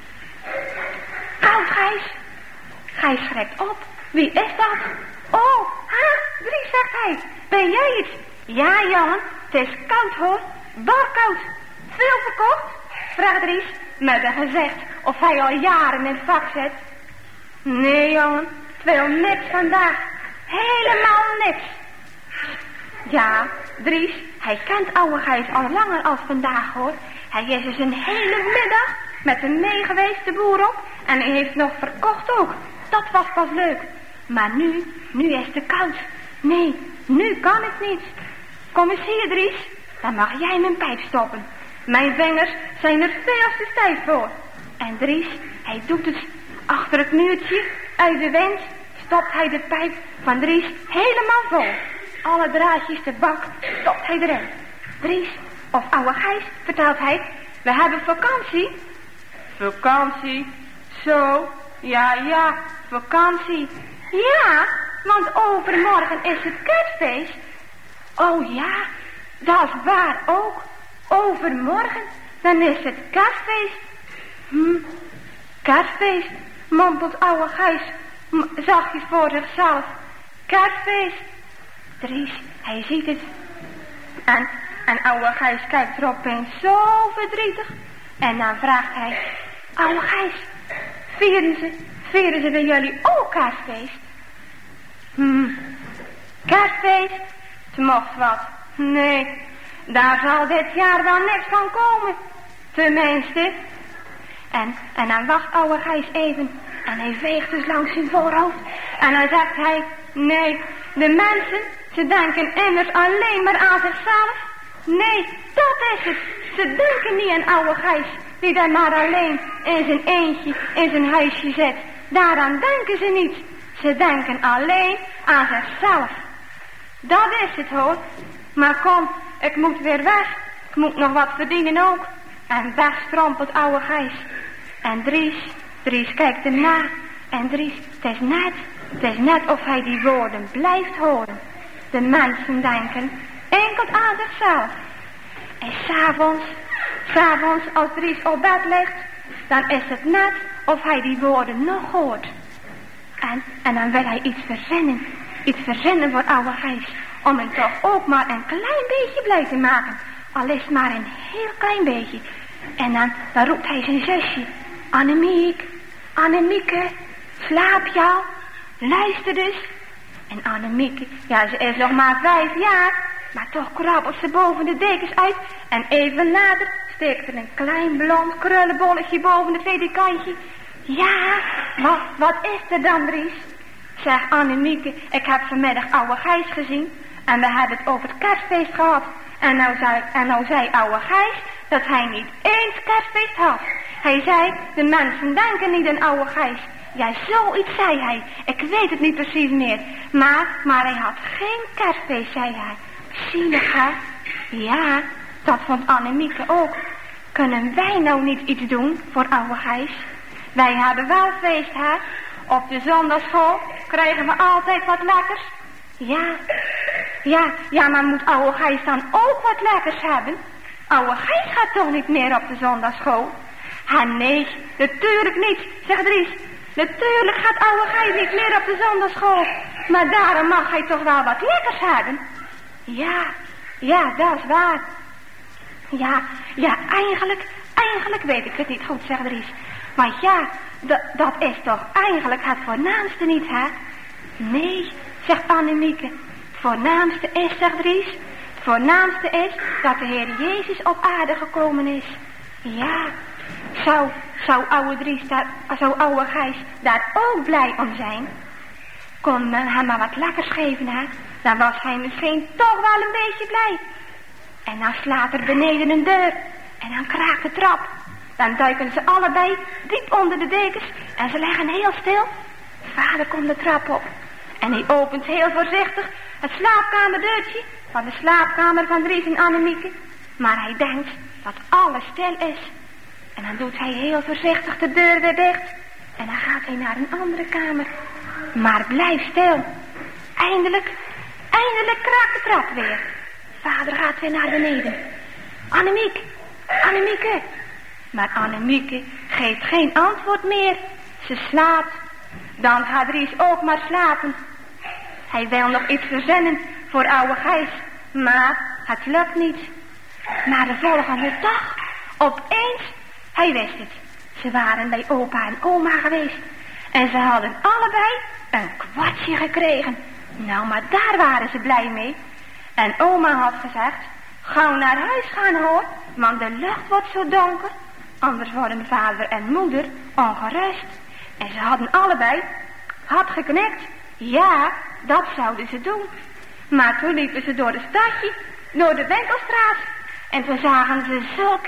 Koud, Gijs. Gijs schrikt op. Wie is dat? Oh, Dries, zegt hij. Ben jij het? Ja, jongen. Het is koud, hoor. Barkoud. Veel verkocht? Vraagt Dries met een gezicht of hij al jaren in het vak zit. Nee, jongen. Het wil niks vandaag. Helemaal niks. Ja, Dries, hij kent oude Gijs al langer als vandaag, hoor. Hij is dus een hele middag met hem mee geweest, de boer op. En hij heeft nog verkocht ook. Dat was pas leuk. Maar nu is het koud. Nee, nu kan het niet. Kom eens hier, Dries. Dan mag jij mijn pijp stoppen. Mijn vingers zijn er veel te stijf voor. En Dries, hij doet het achter het muurtje. Uit de wind stopt hij de pijp van Dries helemaal vol. Alle draadjes de bak stopt hij erin. Dries, of oude Gijs, vertelt hij, we hebben vakantie. Vakantie? Zo, ja, vakantie. Ja, want overmorgen is het kerstfeest. Oh ja, dat is waar ook. Overmorgen, dan is het kerstfeest. Kerstfeest, mompelt oude Gijs zachtjes voor zichzelf. Kerstfeest. Dries, hij ziet het. En oude Gijs kijkt er opeens zo verdrietig. En dan vraagt hij, oude Gijs, vieren ze bij jullie ook kerstfeest? Kerstfeest? Het mocht wat. Nee, daar zal dit jaar wel niks van komen. Tenminste. En dan wacht oude Gijs even. En hij veegt dus langs zijn voorhoofd. En dan zegt hij, nee, de mensen, Ze denken immers alleen maar aan zichzelf. Nee, dat is het. Ze denken niet aan oude Gijs, die daar maar alleen in zijn eentje, in zijn huisje zit. Daaraan denken ze niet. Ze denken alleen aan zichzelf. Dat is het hoor. Maar kom, ik moet weer weg. Ik moet nog wat verdienen ook. En weg strompelt oude Gijs. En Dries kijkt hem na. En Dries, het is net of hij die woorden blijft horen. De mensen denken enkel aan zichzelf. En s'avonds als Dries op bed ligt, dan is het net of hij die woorden nog hoort. En dan wil hij iets verzinnen voor oude Gijs. Om hem toch ook maar een klein beetje blij te maken. Al is het maar een heel klein beetje. En dan roept hij zijn zusje. Annemieke, slaap je al? Luister dus. En Annemieke, ja, ze is nog maar 5 jaar. Maar toch krabbelt ze boven de dekens uit. En even later steekt er een klein blond krullenbolletje boven het ledikantje. Ja, wat is er dan, Dries? Zegt Annemieke, ik heb vanmiddag oude Gijs gezien. En we hebben het over het kerstfeest gehad. En nou zei oude Gijs dat hij niet eens kerstfeest had. Hij zei, de mensen denken niet aan oude Gijs. Ja, zoiets zei hij. Ik weet het niet precies meer. Maar hij had geen kerstfeest, zei hij. Zielig, hè? Ja, dat vond Annemieke ook. Kunnen wij nou niet iets doen voor oude Gijs? Wij hebben wel feest, hè? Op de zondagschool krijgen we altijd wat lekkers. Ja, maar moet oude Gijs dan ook wat lekkers hebben? Oude Gijs gaat toch niet meer op de zondagschool? Nee, natuurlijk niet, zegt Dries. Natuurlijk gaat oude Gijs niet meer op de zondagschool. Maar daarom mag hij toch wel wat lekkers hebben? Ja, dat is waar. Ja, eigenlijk weet ik het niet goed, zegt Dries. Maar ja, dat is toch eigenlijk het voornaamste niet, hè? Nee, zegt Annemieke. Het voornaamste is, zegt Dries, het voornaamste is dat de Heer Jezus op aarde gekomen is. Ja, zou oude Gijs daar ook blij om zijn? Kon men hem maar wat lekkers geven, hè? Dan was hij misschien toch wel een beetje blij. En dan slaat er beneden een deur. En dan kraakt de trap. Dan duiken ze allebei diep onder de dekens. En ze leggen heel stil. Vader komt de trap op. En hij opent heel voorzichtig het slaapkamerdeurtje van de slaapkamer van Dries en Annemieke. Maar hij denkt dat alles stil is. En dan doet hij heel voorzichtig de deur weer dicht. En dan gaat hij naar een andere kamer. Maar blijf stil. Eindelijk kraakt de trap weer. Vader gaat weer naar beneden. Annemieke. Maar Annemieke geeft geen antwoord meer. Ze slaapt. Dan gaat Dries ook maar slapen. Hij wil nog iets verzinnen voor oude Gijs. Maar het lukt niet. Maar de volgende dag, opeens, hij wist het. Ze waren bij opa en oma geweest. En ze hadden allebei een kwartje gekregen. Nou, maar daar waren ze blij mee. En oma had gezegd, gauw naar huis gaan hoor, want de lucht wordt zo donker. Anders worden vader en moeder ongerust. En ze hadden allebei hard geknikt. Ja, dat zouden ze doen. Maar toen liepen ze door het stadje, door de winkelstraat. En toen zagen ze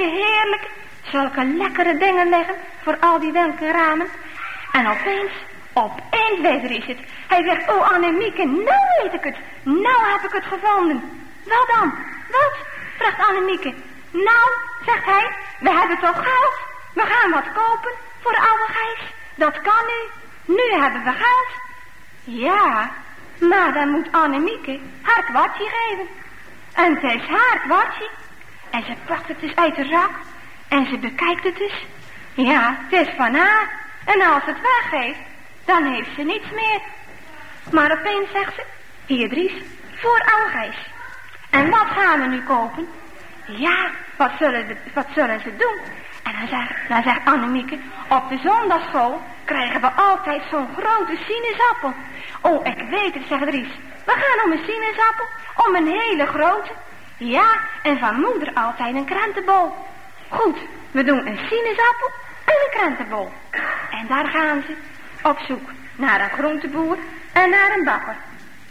zulke lekkere dingen liggen voor al die winkelramen. En opeens weet Dries het. Hij zegt, oh Annemieke, nou weet ik het. Nou heb ik het gevonden. Wat dan? Wat? Vraagt Annemieke. Nou, zegt hij, we hebben toch geld. We gaan wat kopen voor oude Gijs. Dat kan nu. Nu hebben we geld. Ja, maar dan moet Annemieke haar kwartje geven. En het is haar kwartje. En ze pakt het dus uit de zak. En ze bekijkt het dus. Ja, het is van haar. En als het weggeeft, dan heeft ze niets meer. Maar opeens zegt ze, hier Dries, voor oude Gijs. En wat gaan we nu kopen? Ja, wat zullen ze doen? En dan zegt Annemieke, op de zondagschool krijgen we altijd zo'n grote sinaasappel. Oh, ik weet het, zegt Dries. We gaan om een sinaasappel, om een hele grote. Ja, en van moeder altijd een krentenbol. Goed, we doen een sinaasappel en een krentenbol. En daar gaan ze op zoek naar een groenteboer en naar een bakker.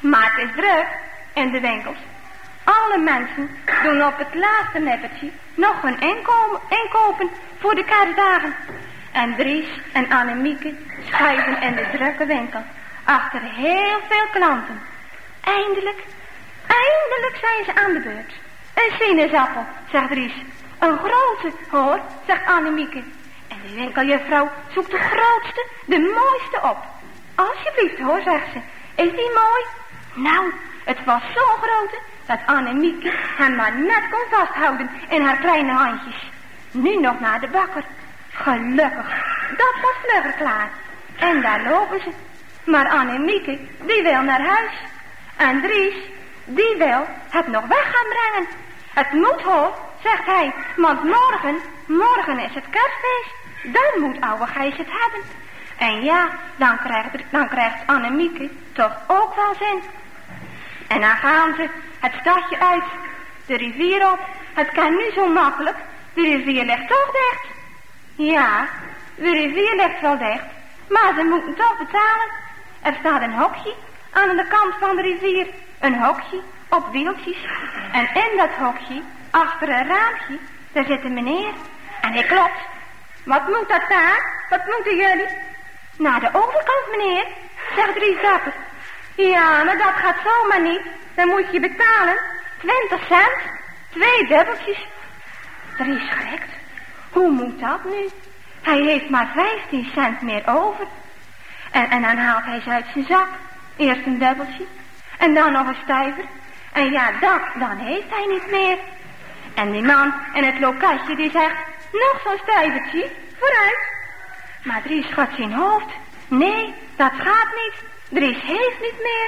Maar het is druk in de winkels. Alle mensen doen op het laatste nippertje nog hun inkopen voor de kerstdagen. En Dries en Annemieke schuiven in de drukke winkel achter heel veel klanten. Eindelijk zijn ze aan de beurt. Een sinaasappel, zegt Dries. Een grote, hoor, zegt Annemieke. En de winkeljuffrouw zoekt de grootste, de mooiste op. Alsjeblieft, hoor, zegt ze. Is die mooi? Nou, het was zo'n grote dat Annemieke hem maar net kon vasthouden in haar kleine handjes. Nu nog naar de bakker. Gelukkig, dat was vlugger klaar. En daar lopen ze. Maar Annemieke, die wil naar huis. En Dries, die wil het nog weg gaan brengen. Het moet, hoor, zegt hij, want morgen is het kerstfeest. Dan moet ouwe Gijs het hebben. En ja, dan krijgt Annemieke toch ook wel zin. En dan gaan ze het stadje uit, de rivier op. Het kan nu zo makkelijk, de rivier ligt toch dicht. Ja, de rivier ligt wel dicht, maar ze moeten toch betalen. Er staat een hokje aan de kant van de rivier, een hokje op wieltjes. En in dat hokje, achter een raampje, daar zit een meneer. En hij klopt. Wat moet dat daar? Wat moeten jullie? Naar de overkant, meneer, zegt Dries dapper. Ja, maar dat gaat zomaar niet. Dan moet je betalen 20 cent, 2 dubbeltjes. Dries schrikt. Hoe moet dat nu? Hij heeft maar 15 cent meer over. En dan haalt hij ze uit zijn zak. Eerst een dubbeltje. En dan nog een stuiver. En ja, dan heeft hij niet meer. En die man in het loketje die zegt, nog zo'n stuivertje, vooruit. Maar Dries schudt zijn hoofd. Nee, dat gaat niet. Dries heeft niet meer.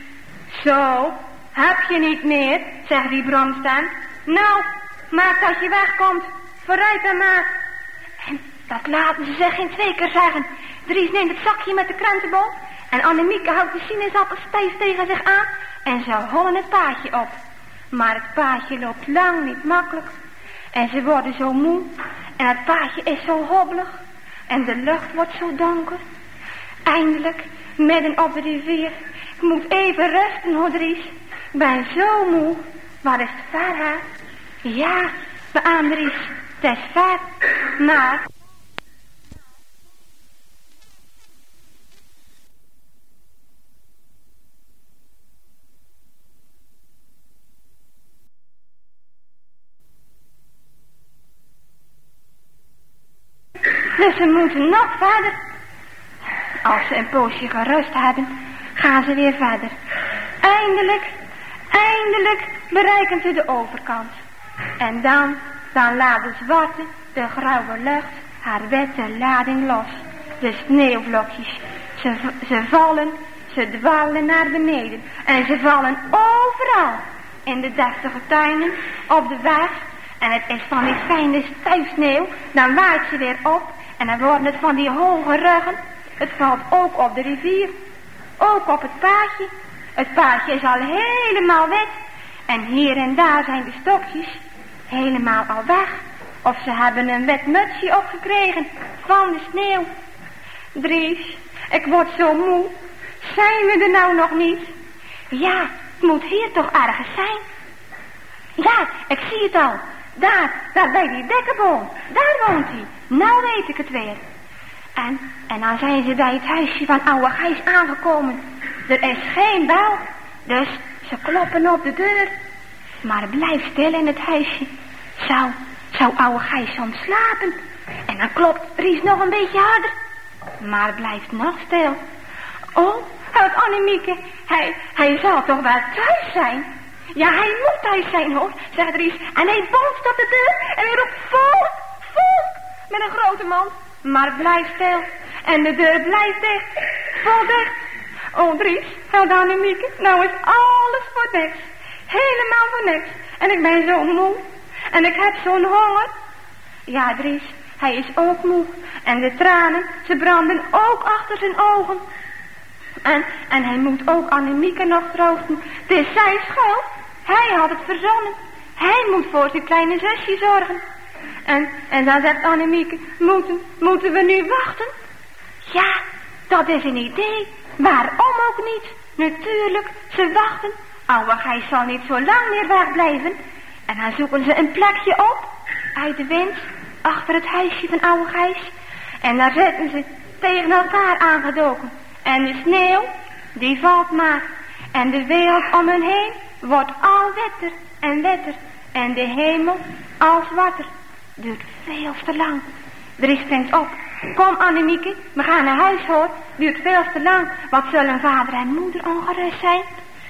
Zo, heb je niet meer, zegt die bromstem. Nou, maak dat je wegkomt. Vooruit dan maar. En dat laten ze zich geen 2 keer zeggen. Dries neemt het zakje met de krentenbol. En Annemieke houdt de sinaasappel stijf tegen zich aan. En ze hollen het paadje op. Maar het paadje loopt lang niet makkelijk. En ze worden zo moe. En het paadje is zo hobbelig. En de lucht wordt zo donker. Eindelijk, midden op de rivier. Ik moet even rusten, hoor Dries. Ik ben zo moe. Waar is het ver, hè? Ja, beaam Dries. Het is ver. Maar... Dus ze moeten nog verder. Als ze een poosje gerust hebben, gaan ze weer verder. Eindelijk bereiken ze de overkant. En dan laat de zwarte, de grauwe lucht haar witte lading los. De sneeuwvlokjes, ze vallen, ze dwalen naar beneden. En ze vallen overal. In de deftige tuinen, op de weg. En het is van die fijne stuifsneeuw. Dan waait ze weer op. En dan worden het van die hoge ruggen. Het valt ook op de rivier. Ook op het paadje. Het paadje is al helemaal wit. En hier en daar zijn de stokjes helemaal al weg. Of ze hebben een wit mutsje opgekregen van de sneeuw. Dries, ik word zo moe. Zijn we er nou nog niet? Ja, het moet hier toch ergens zijn. Ja, ik zie het al. Daar bij die dikke boom. Daar woont hij. Nou weet ik het weer. En dan zijn ze bij het huisje van ouwe Gijs aangekomen. Er is geen bel. Dus ze kloppen op de deur. Maar blijf stil in het huisje. Zou ouwe Gijs soms slapen? En dan klopt Dries nog een beetje harder. Maar blijft nog stil. Oh, het Annemieke. Hij zal toch wel thuis zijn? Ja, hij moet thuis zijn, hoor, zegt Dries. En hij bonst op de deur en hij roept volk, volk, met een grote mond. Maar blijft stil. En de deur blijft dicht. Vol dicht. Oh, Dries, held Annemieke, nou is alles voor niks. Helemaal voor niks. En ik ben zo moe. En ik heb zo'n honger. Ja, Dries, hij is ook moe. En de tranen, ze branden ook achter zijn ogen. En hij moet ook Annemieke nog troosten. Het is zijn schuld. Hij had het verzonnen. Hij moet voor zijn kleine zusje zorgen. En dan zegt Annemieke, moeten we nu wachten? Ja, dat is een idee. Waarom ook niet? Natuurlijk, ze wachten. Oude Gijs zal niet zo lang meer wegblijven. En dan zoeken ze een plekje op, uit de wind, achter het huisje van oude Gijs. En daar zitten ze tegen elkaar aangedoken. En de sneeuw, die valt maar. En de wereld om hen heen wordt al wetter en wetter. En de hemel al zwarter. Duurt veel te lang. Dries springt op. Kom Annemieke, we gaan naar huis hoor. Duurt veel te lang. Wat zullen vader en moeder ongerust zijn?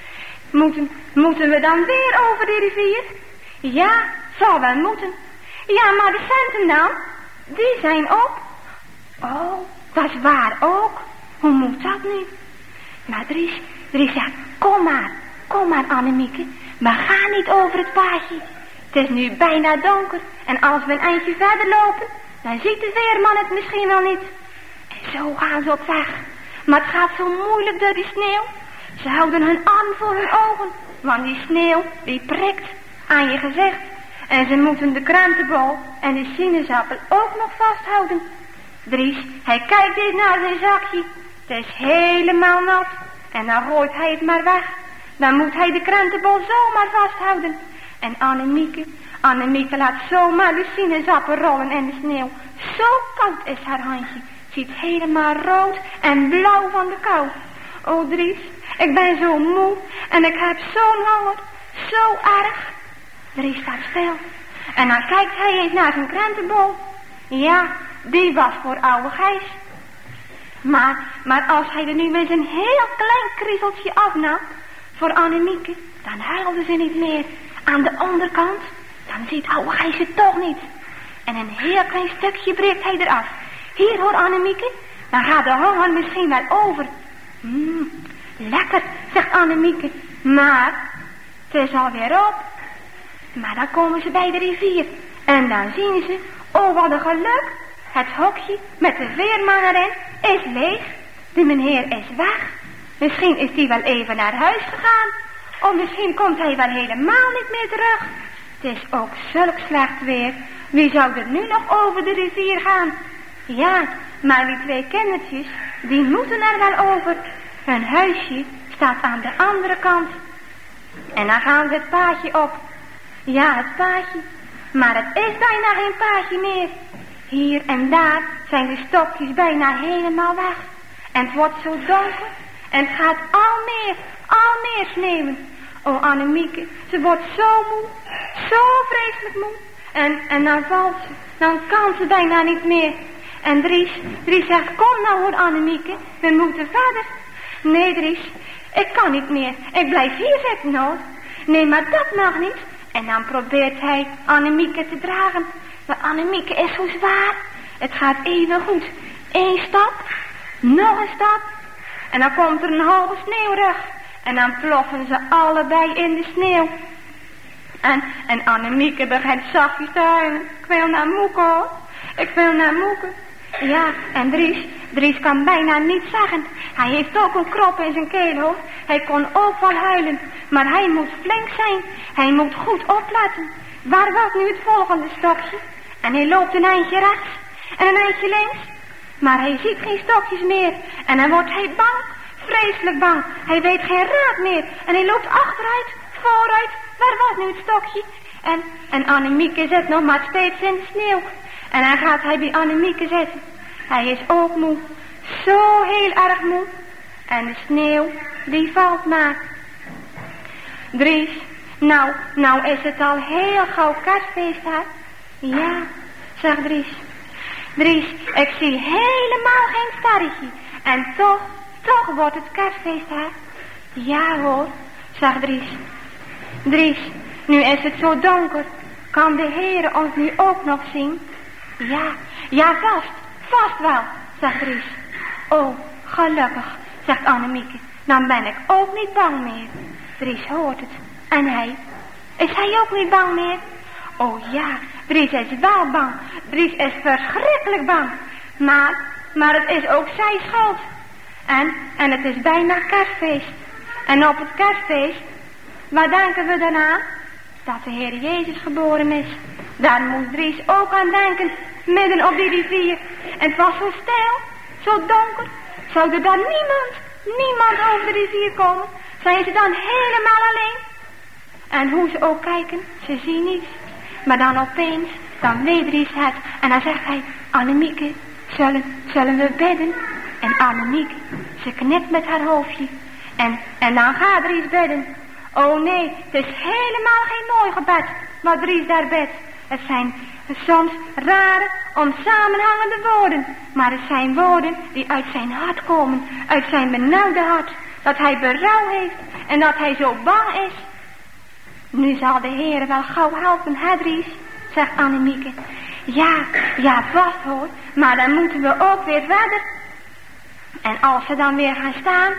Moeten we dan weer over de rivier? Ja, zal wel moeten. Ja, maar de centen dan? Die zijn op. Oh, dat is waar ook. Hoe moet dat nu? Maar Dries zegt, kom maar Annemieke. We gaan niet over het paadje. Het is nu bijna donker. En als we een eindje verder lopen, dan ziet de veerman het misschien wel niet. En zo gaan ze op weg. Maar het gaat zo moeilijk door die sneeuw. Ze houden hun arm voor hun ogen. Want die sneeuw, die prikt aan je gezicht. En ze moeten de krentenbol en de sinaasappel ook nog vasthouden. Dries, hij kijkt eens naar zijn zakje. Het is helemaal nat. En dan gooit hij het maar weg. Dan moet hij de krentenbol zomaar vasthouden. En Annemieke laat zomaar de sinaasappel rollen in de sneeuw. Zo koud is haar handje. Ziet helemaal rood en blauw van de kou. O Dries, ik ben zo moe en ik heb zo'n honger. Zo erg. Dries staat stil. En dan kijkt hij eens naar zijn krentenbol. Ja, die was voor oude Gijs. Maar als hij er nu met een heel klein kriezeltje afnam voor Annemieke, dan huilde ze niet meer. Aan de onderkant, dan ziet oude Gijs het toch niet. En een heel klein stukje breekt hij eraf. Hier hoor Annemieke, dan gaat de honger misschien wel over. Lekker, zegt Annemieke. Maar het is alweer op. Maar dan komen ze bij de rivier. En dan zien ze, oh wat een geluk. Het hokje met de veerman erin is leeg. De meneer is weg. Misschien is hij wel even naar huis gegaan. Of misschien komt hij wel helemaal niet meer terug. Het is ook zulk slecht weer. Wie zou er nu nog over de rivier gaan? Ja, maar die twee kindertjes, die moeten er wel over. Hun huisje staat aan de andere kant. En dan gaan ze het paadje op. Ja, het paadje. Maar het is bijna geen paadje meer. Hier en daar zijn de stokjes bijna helemaal weg. En het wordt zo donker. En het gaat al meer sneeuwen. Oh Annemieke, ze wordt zo moe. Zo vreselijk moe. En dan valt ze. Dan kan ze bijna niet meer. En Dries zegt, kom nou hoor Annemieke, we moeten verder. Nee Dries, ik kan niet meer. Ik blijf hier zitten hoor. Nee, maar dat mag niet. En dan probeert hij Annemieke te dragen. Maar Annemieke is zo zwaar. Het gaat even goed. 1 stap, nog een stap. En dan komt er een hoge sneeuwrug. En dan ploffen ze allebei in de sneeuw. En Annemieke begint zachtjes te huilen. Ik wil naar Moeke hoor. Ik wil naar Moeke. Ja, en Dries kan bijna niet zeggen. Hij heeft ook een krop in zijn keel hoor. Hij kon ook wel huilen. Maar hij moet flink zijn. Hij moet goed opletten. Waar wordt nu het volgende stokje? En hij loopt een eindje rechts. En een eindje links. Maar hij ziet geen stokjes meer. En dan wordt hij bang. Vreselijk bang. Hij weet geen raad meer. En hij loopt achteruit, vooruit. Waar was nu het stokje? En Annemieke zit nog maar steeds in de sneeuw. En dan gaat hij bij Annemieke zitten. Hij is ook moe. Zo heel erg moe. En de sneeuw, die valt maar. Dries, nou is het al heel gauw kerstfeest, hè? Ja, zegt Dries. Dries, ik zie helemaal geen sterretje. En toch wordt het kerstfeest, hè? Ja hoor, zegt Dries. Dries, nu is het zo donker. Kan de Heere ons nu ook nog zien? Ja, vast wel, zegt Dries. Oh, gelukkig, zegt Annemieke. Dan ben ik ook niet bang meer. Dries hoort het. En hij? Is hij ook niet bang meer? Oh ja, Dries is wel bang. Dries is verschrikkelijk bang. Maar het is ook zijn schuld. En het is bijna kerstfeest. En op het kerstfeest, waar denken we dan aan? Dat de Heer Jezus geboren is. Daar moest Dries ook aan denken, midden op die rivier. En het was zo stil, zo donker. Zou er dan niemand over de rivier komen, zijn ze dan helemaal alleen. En hoe ze ook kijken, ze zien niets. Maar dan opeens, dan weet Dries het. En dan zegt hij, Annemieke, zullen we bedden? En Annemieke, ze knikt met haar hoofdje. En dan gaat Dries bedden. Oh nee, het is helemaal geen mooi gebed wat Dries daar bedt. Het zijn soms rare, onsamenhangende woorden. Maar het zijn woorden die uit zijn hart komen. Uit zijn benauwde hart. Dat hij berouw heeft en dat hij zo bang is. Nu zal de Heer wel gauw helpen, hè Dries, zegt Annemieke. Ja, vast hoor, maar dan moeten we ook weer verder. En als ze dan weer gaan staan,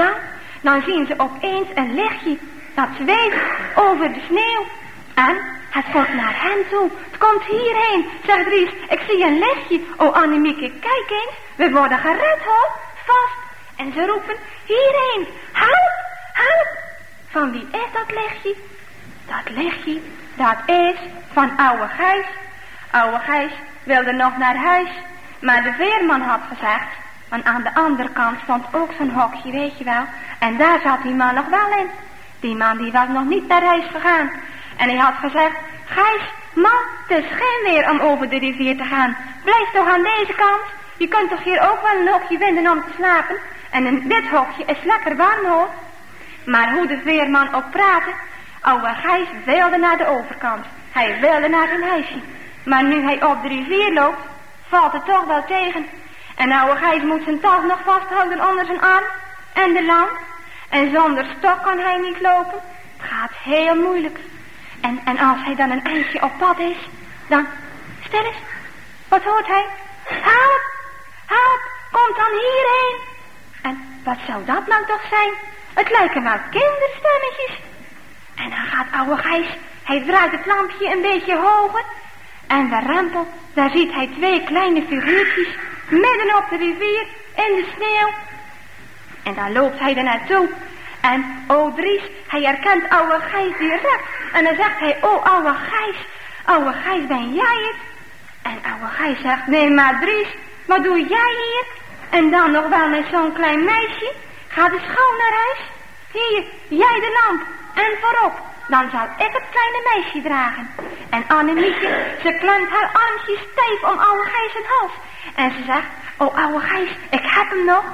dan zien ze opeens een lichtje dat zweeft over de sneeuw. En het komt naar hen toe. Het komt hierheen, zegt Dries. Ik zie een lichtje. Oh Annemieke, kijk eens, we worden gered hoor, vast. En ze roepen, hierheen, help, help. Van wie is dat lichtje? Dat lichtje, dat is van ouwe Gijs. Ouwe Gijs wilde nog naar huis, maar de veerman had gezegd, want aan de andere kant stond ook zo'n hokje, weet je wel. En daar zat die man nog wel in. Die man die was nog niet naar huis gegaan. En hij had gezegd, Gijs, man, het is geen weer om over de rivier te gaan. Blijf toch aan deze kant. Je kunt toch hier ook wel een hokje vinden om te slapen. En dit hokje is lekker warm hoor. Maar hoe de veerman ook praatte, ouwe Gijs wilde naar de overkant. Hij wilde naar zijn huisje. Maar nu hij op de rivier loopt, valt het toch wel tegen. En ouwe Gijs moet zijn tas nog vasthouden onder zijn arm en de lamp. En zonder stok kan hij niet lopen. Het gaat heel moeilijk. En als hij dan een eindje op pad is, dan... Stil eens, wat hoort hij? Help, help, kom dan hierheen. En wat zou dat nou toch zijn? Het lijken wel kinderstemmetjes. En dan gaat ouwe Gijs, hij draait het lampje een beetje hoger. En de rempel, daar ziet hij 2 kleine figuurtjes midden op de rivier in de sneeuw. En dan loopt hij er naartoe. En o Dries, hij herkent ouwe Gijs direct. En dan zegt hij, oh ouwe Gijs, ben jij het? En ouwe Gijs zegt, nee maar Dries, wat doe jij hier? En dan nog wel met zo'n klein meisje. Ga dus gauw naar huis. Hier, jij de lamp. En voorop, dan zal ik het kleine meisje dragen. En Annemieke, ze klemt haar armpjes stijf om ouwe Gijs zijn hals. En ze zegt, oh ouwe Gijs, ik heb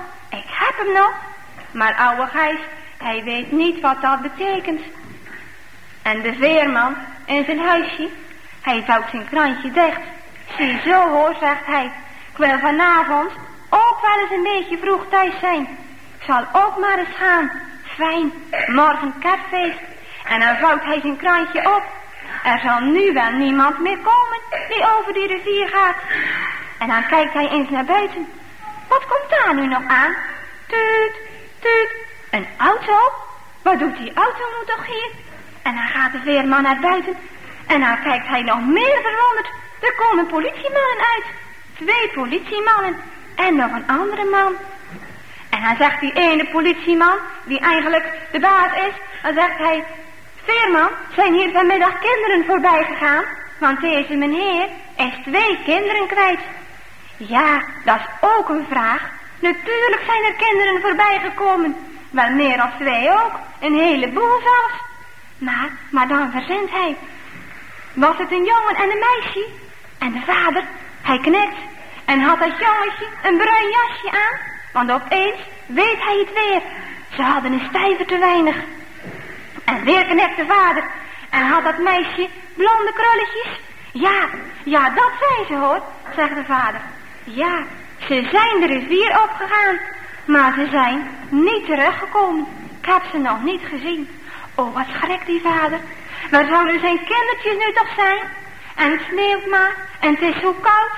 hem nog. Maar ouwe Gijs, hij weet niet wat dat betekent. En de veerman in zijn huisje, hij vouwt zijn krantje dicht. Zie zo hoor, zegt hij, ik wil vanavond ook wel eens een beetje vroeg thuis zijn. Ik zal ook maar eens gaan. Fijn, morgen kerstfeest. En dan vouwt hij zijn krantje op. Er zal nu wel niemand meer komen die over die rivier gaat. En dan kijkt hij eens naar buiten. Wat komt daar nu nog aan? Tuut, tuut. Een auto? Wat doet die auto nu toch hier? En dan gaat de veerman naar buiten. En dan kijkt hij nog meer verwonderd. Er komen politiemannen uit. 2 politiemannen. En nog een andere man. En dan zegt die ene politieman, die eigenlijk de baas is, dan zegt hij, veerman, zijn hier vanmiddag kinderen voorbij gegaan? Want deze meneer is 2 kinderen kwijt. Ja, dat is ook een vraag. Natuurlijk zijn er kinderen voorbij gekomen. Wel meer dan 2 ook. Een heleboel zelfs. Maar dan verzint hij. Was het een jongen en een meisje? En de vader, hij knikt. En had dat jongetje een bruin jasje aan? Want opeens weet hij het weer. Ze hadden een stijver te weinig. En weer knikt de vader. En had dat meisje blonde krulletjes? Ja, dat zijn ze hoor, zegt de vader. Ja, ze zijn de rivier opgegaan. Maar ze zijn niet teruggekomen. Ik heb ze nog niet gezien. Oh, wat schrikt die vader. Waar zouden zijn kindertjes nu toch zijn? En het sneeuwt maar. En het is zo koud.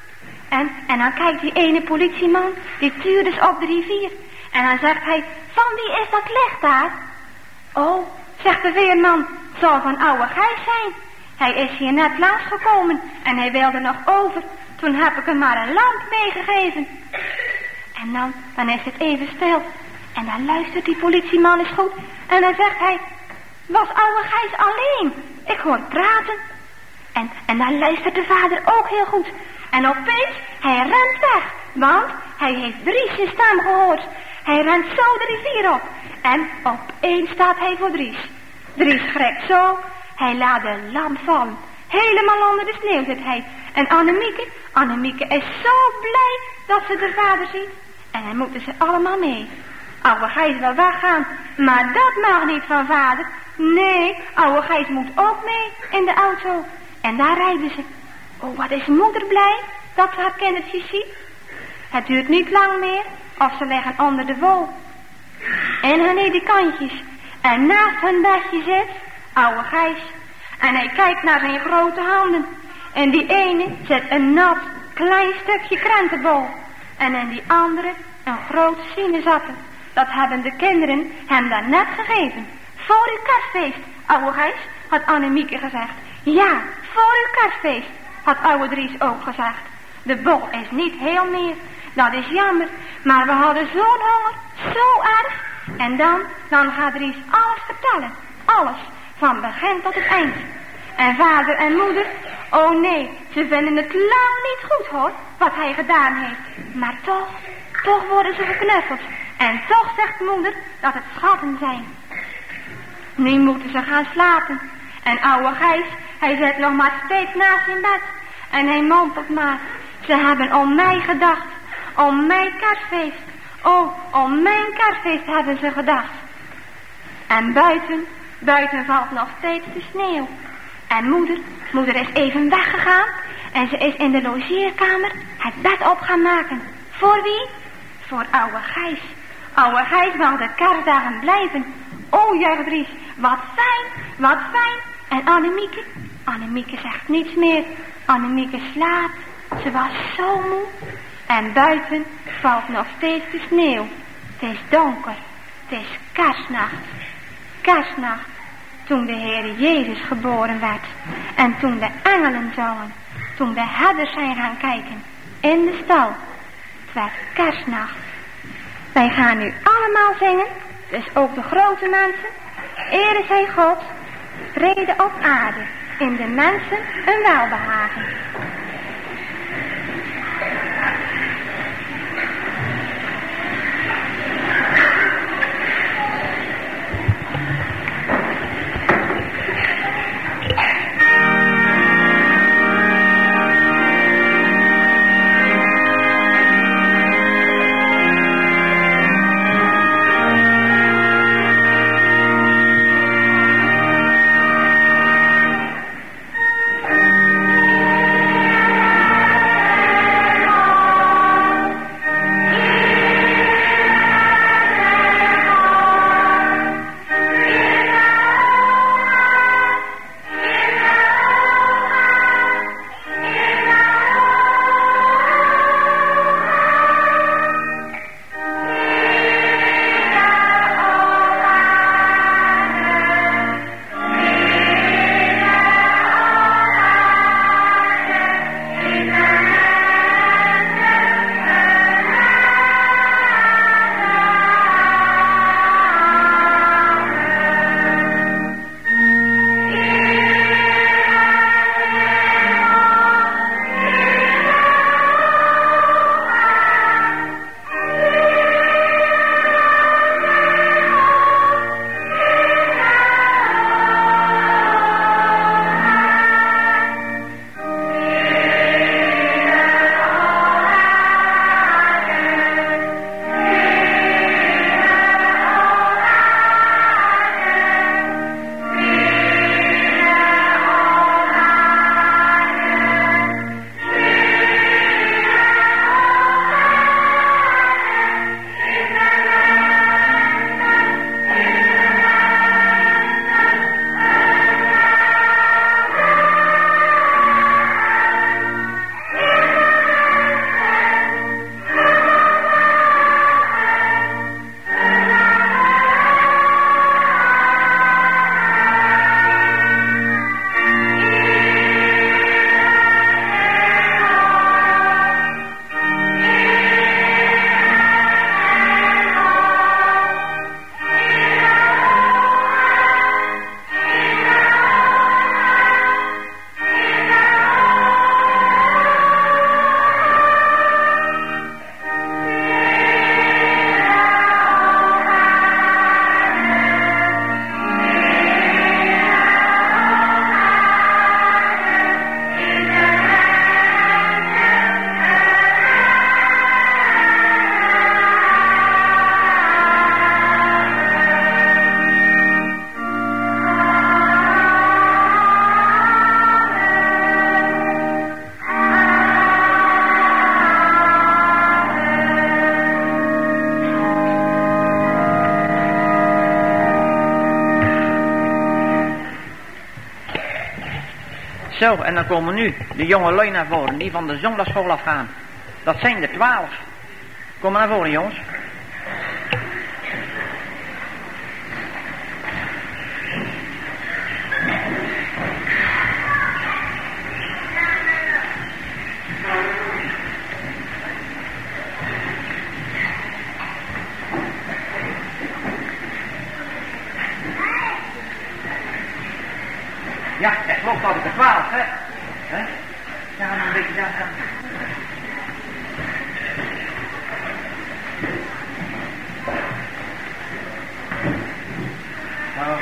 En dan kijkt die ene politieman. Die tuurt dus op de rivier. En dan zegt hij. Van wie is dat licht daar? Oh, zegt de veerman. Het zal van ouwe Gijs zijn. Hij is hier net langsgekomen. En hij wilde nog over. Toen heb ik hem maar een lamp meegegeven. En dan is het even stil. En dan luistert die politieman eens goed. En dan zegt hij. Was ouwe Gijs alleen? Ik hoor praten. En dan luistert de vader ook heel goed. En opeens, hij rent weg. Want hij heeft Dries' stem gehoord. Hij rent zo de rivier op. En opeens staat hij voor Dries. Dries schrikt zo. Hij laat de lamp vallen. Helemaal onder de sneeuw zit hij. En Annemieke is zo blij dat ze de vader ziet. En dan moeten ze allemaal mee. Oude Gijs wil weggaan, maar dat mag niet van vader. Nee, oude Gijs moet ook mee in de auto. En daar rijden ze. Oh, wat is moeder blij dat ze haar kindertjes ziet. Het duurt niet lang meer of ze liggen onder de wol. En hun ledikantjes. En naast hun bedje zit oude Gijs. En hij kijkt naar zijn grote handen. En die ene zet een nat klein stukje krentenbol. En in die andere een groot sinaasappel. Dat hebben de kinderen hem daarnet gegeven. Voor uw kerstfeest, oude Gijs, had Annemieke gezegd. Ja, voor uw kerstfeest, had oude Dries ook gezegd. De bol is niet heel meer, dat is jammer. Maar we hadden zo'n honger, zo erg. En dan gaat Dries alles vertellen. Alles, van begin tot het eind. En vader en moeder, oh nee, ze vinden het lang niet goed hoor, wat hij gedaan heeft. Maar toch worden ze geknuffeld. En toch zegt moeder dat het schatten zijn. Nu moeten ze gaan slapen. En oude Gijs, hij zit nog maar steeds naast in bed. En hij mompelt maar. Ze hebben om mij gedacht. Om mijn kerstfeest. Oh, om mijn kerstfeest hebben ze gedacht. En buiten valt nog steeds de sneeuw. En moeder is even weggegaan. En ze is in de logeerkamer het bed op gaan maken. Voor wie? Voor oude Gijs. Oude Gijs mag de kerstdagen blijven. Oh, juicht Dries, wat fijn, wat fijn. En Annemieke zegt niets meer. Annemieke slaapt, ze was zo moe. En buiten valt nog steeds de sneeuw. Het is donker, het is kerstnacht. Kerstnacht, toen de Heer Jezus geboren werd. En toen de engelen zongen. Toen de herders zijn gaan kijken in de stal. Het werd kerstnacht. Wij gaan nu allemaal zingen, dus ook de grote mensen. Ere zij God, vrede op aarde, in de mensen een welbehagen. Zo, en dan komen nu de jonge lui naar voren die van de zondagschool afgaan. Dat zijn er 12. Kom maar naar voren, jongens. Ja, het klopt dat ik er 12, hè? Ja, maar een beetje daar gaan. Zo.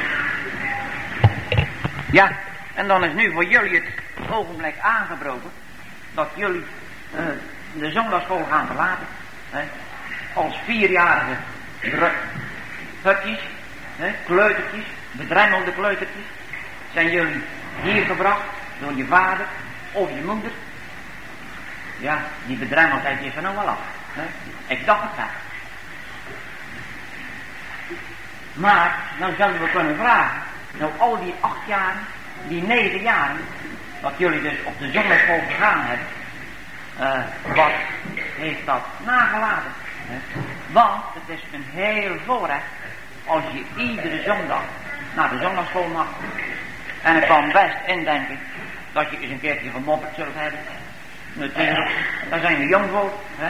Ja, en dan is nu voor jullie het ogenblik aangebroken dat jullie de zondagschool gaan verlaten. Hè? Als 4-jarige hutjes, kleutertjes, bedremmelde kleutertjes, zijn jullie hier gebracht door je vader of je moeder. Ja, die bedremmeldheid is er nou wel af. Hè? Ik dacht het wel. Maar, nou zouden we kunnen vragen, nou al die 8 jaren, die 9 jaren, dat jullie dus op de zondagschool gegaan hebben, wat heeft dat nagelaten? Hè? Want het is een heel voorrecht als je iedere zondag naar de zondagschool mag. En ik kan best indenken dat je eens een keertje gemopperd zult hebben. Natuurlijk, daar zijn we jong voor. Hè?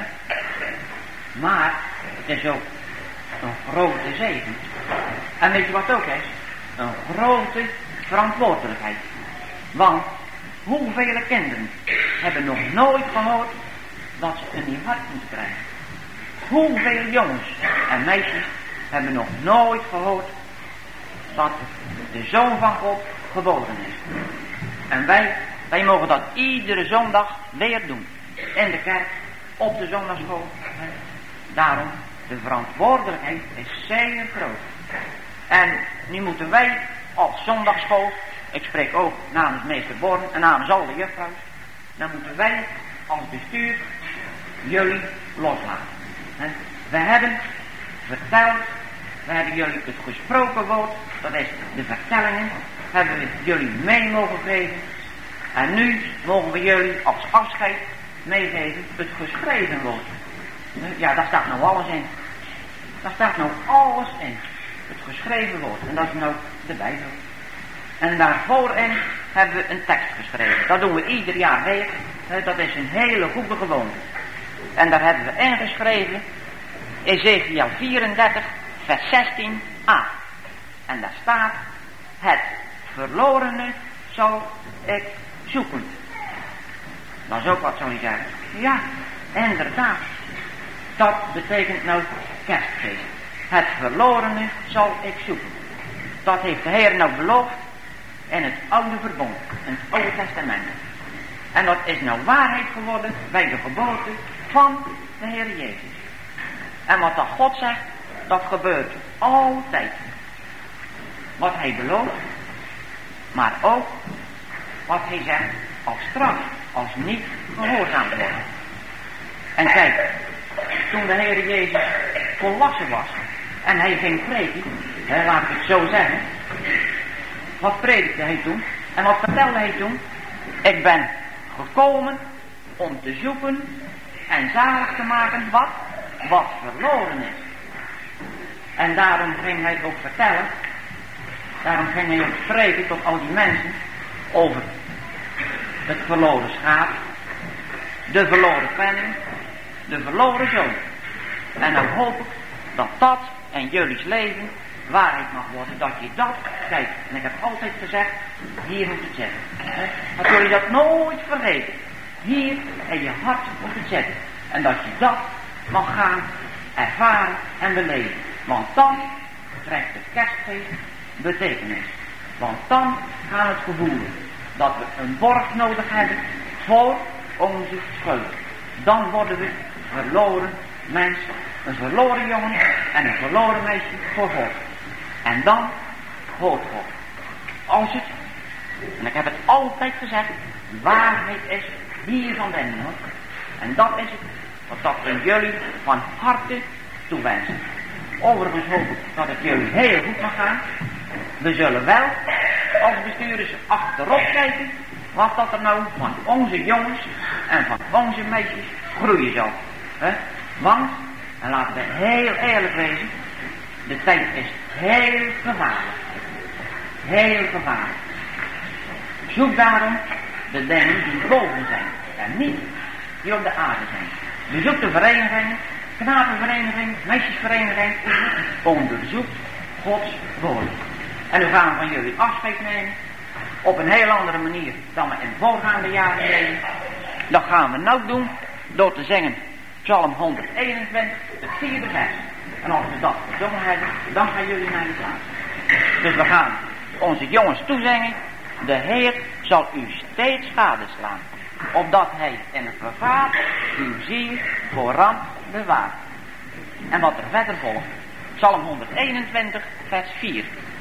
Maar het is ook een grote zegen. En weet je wat ook is? Een grote verantwoordelijkheid. Want hoeveel kinderen hebben nog nooit gehoord dat ze een nieuw hart moeten krijgen? Hoeveel jongens en meisjes hebben nog nooit gehoord dat de Zoon van God geboren is? En wij mogen dat iedere zondag weer doen. In de kerk, op de zondagschool. Daarom, de verantwoordelijkheid is zeer groot. En nu moeten wij als zondagschool, ik spreek ook namens meester Born en namens al de juffrouws, dan moeten wij als bestuur jullie loslaten. We hebben verteld, we hebben jullie het gesproken woord, dat is de vertellingen, hebben we jullie mee mogen geven. En nu mogen we jullie als afscheid meegeven het geschreven woord. Ja, daar staat nou alles in. Daar staat nou alles in. Het geschreven woord. En dat is nou de Bijbel. En daarvoorin hebben we een tekst geschreven. Dat doen we ieder jaar weer. Dat is een hele goede gewoonte. En daar hebben we ingeschreven Ezekiel 34 vers 16a. En daar staat: het verlorene zal ik zoeken. Dat is ook wat, zou je zeggen. Ja, inderdaad. Dat betekent nou kerstfeest. Het verlorene zal ik zoeken. Dat heeft de Heer nou beloofd in het oude verbond, in het Oude Testament. En dat is nou waarheid geworden bij de geboorte van de Heer Jezus. En wat dat God zegt, dat gebeurt altijd. Wat hij belooft, maar ook wat hij zegt als straf, als niet gehoorzaam te worden. En kijk, toen de Heer Jezus volwassen was en hij ging prediken, laat ik het zo zeggen, wat predikte hij toen en wat vertelde hij toen? Ik ben gekomen om te zoeken en zalig te maken wat verloren is. En daarom ging hij ook vertellen, daarom ging hij ook spreken tot al die mensen over het verloren schaap, de verloren penning, de verloren zoon. En dan hoop ik dat dat in jullie leven waarheid mag worden. Dat je dat, kijk, en ik heb altijd gezegd, hier moet het zetten. Dat jullie dat nooit vergeten. Hier in je hart moet het zetten. En dat je dat mag gaan ervaren en beleven. Want dan krijgt het kerstfeest betekenis. Want dan gaan we het gevoelen dat we een borg nodig hebben voor onze schuld. Dan worden we verloren mensen, een verloren jongen en een verloren meisje voor God. En dan hoort God. Als het, en ik heb het altijd gezegd, waarheid is hier van binnen, hoor. En dat is het, wat dat we jullie van harte toewensen. Overigens hoop ik dat het jullie heel goed mag gaan. We zullen wel als bestuurders achterop kijken wat dat er nou van onze jongens en van onze meisjes groeien zal. Want, en laten we heel eerlijk wezen, de tijd is heel gevaarlijk. Heel gevaarlijk. Zoek daarom de dingen die boven zijn en niet die op de aarde zijn. Bezoek de verenigingen, knapenvereniging, meisjesvereniging, onderzoek Gods woord. En nu gaan we van jullie afscheid nemen op een heel andere manier dan we in voorgaande jaren deden. Dat gaan we nou doen door te zingen Psalm 121, het 4e vers. En als we dat gezongen hebben, dan gaan jullie naar de plaats. Dus we gaan onze jongens toezingen. De Heer zal u steeds gadeslaan, opdat hij in het gevaar uw ziel voor ramp bewaart. En wat er verder volgt, Psalm 121, vers 4.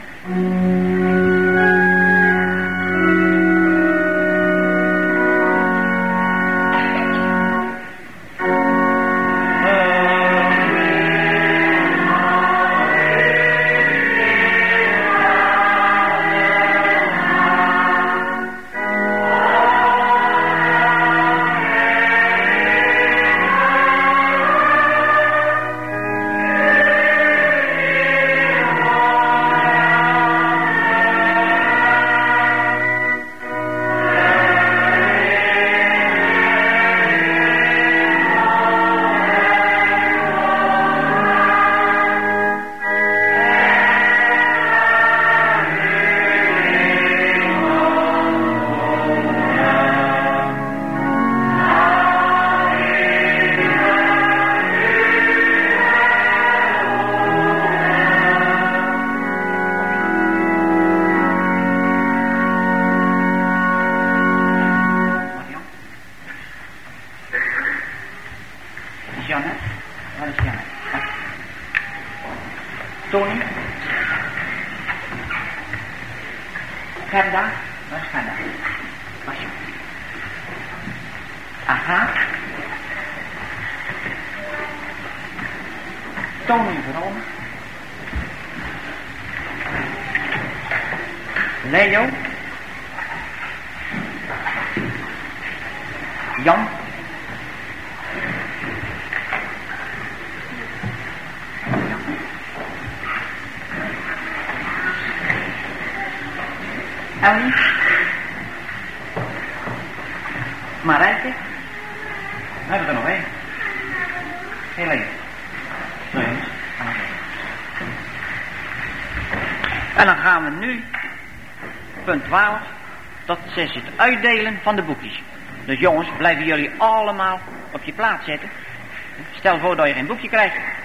Tony? Gerda? Waar is Gerda? Was je? Aha. Tony Verona. Leo. Jan. Ellie. Marijke. We hebben er nog één. Heel even. Zo jongens. En dan gaan we nu, punt 12, dat is het uitdelen van de boekjes. Dus jongens, blijven jullie allemaal op je plaats zitten. Stel voor dat je geen boekje krijgt.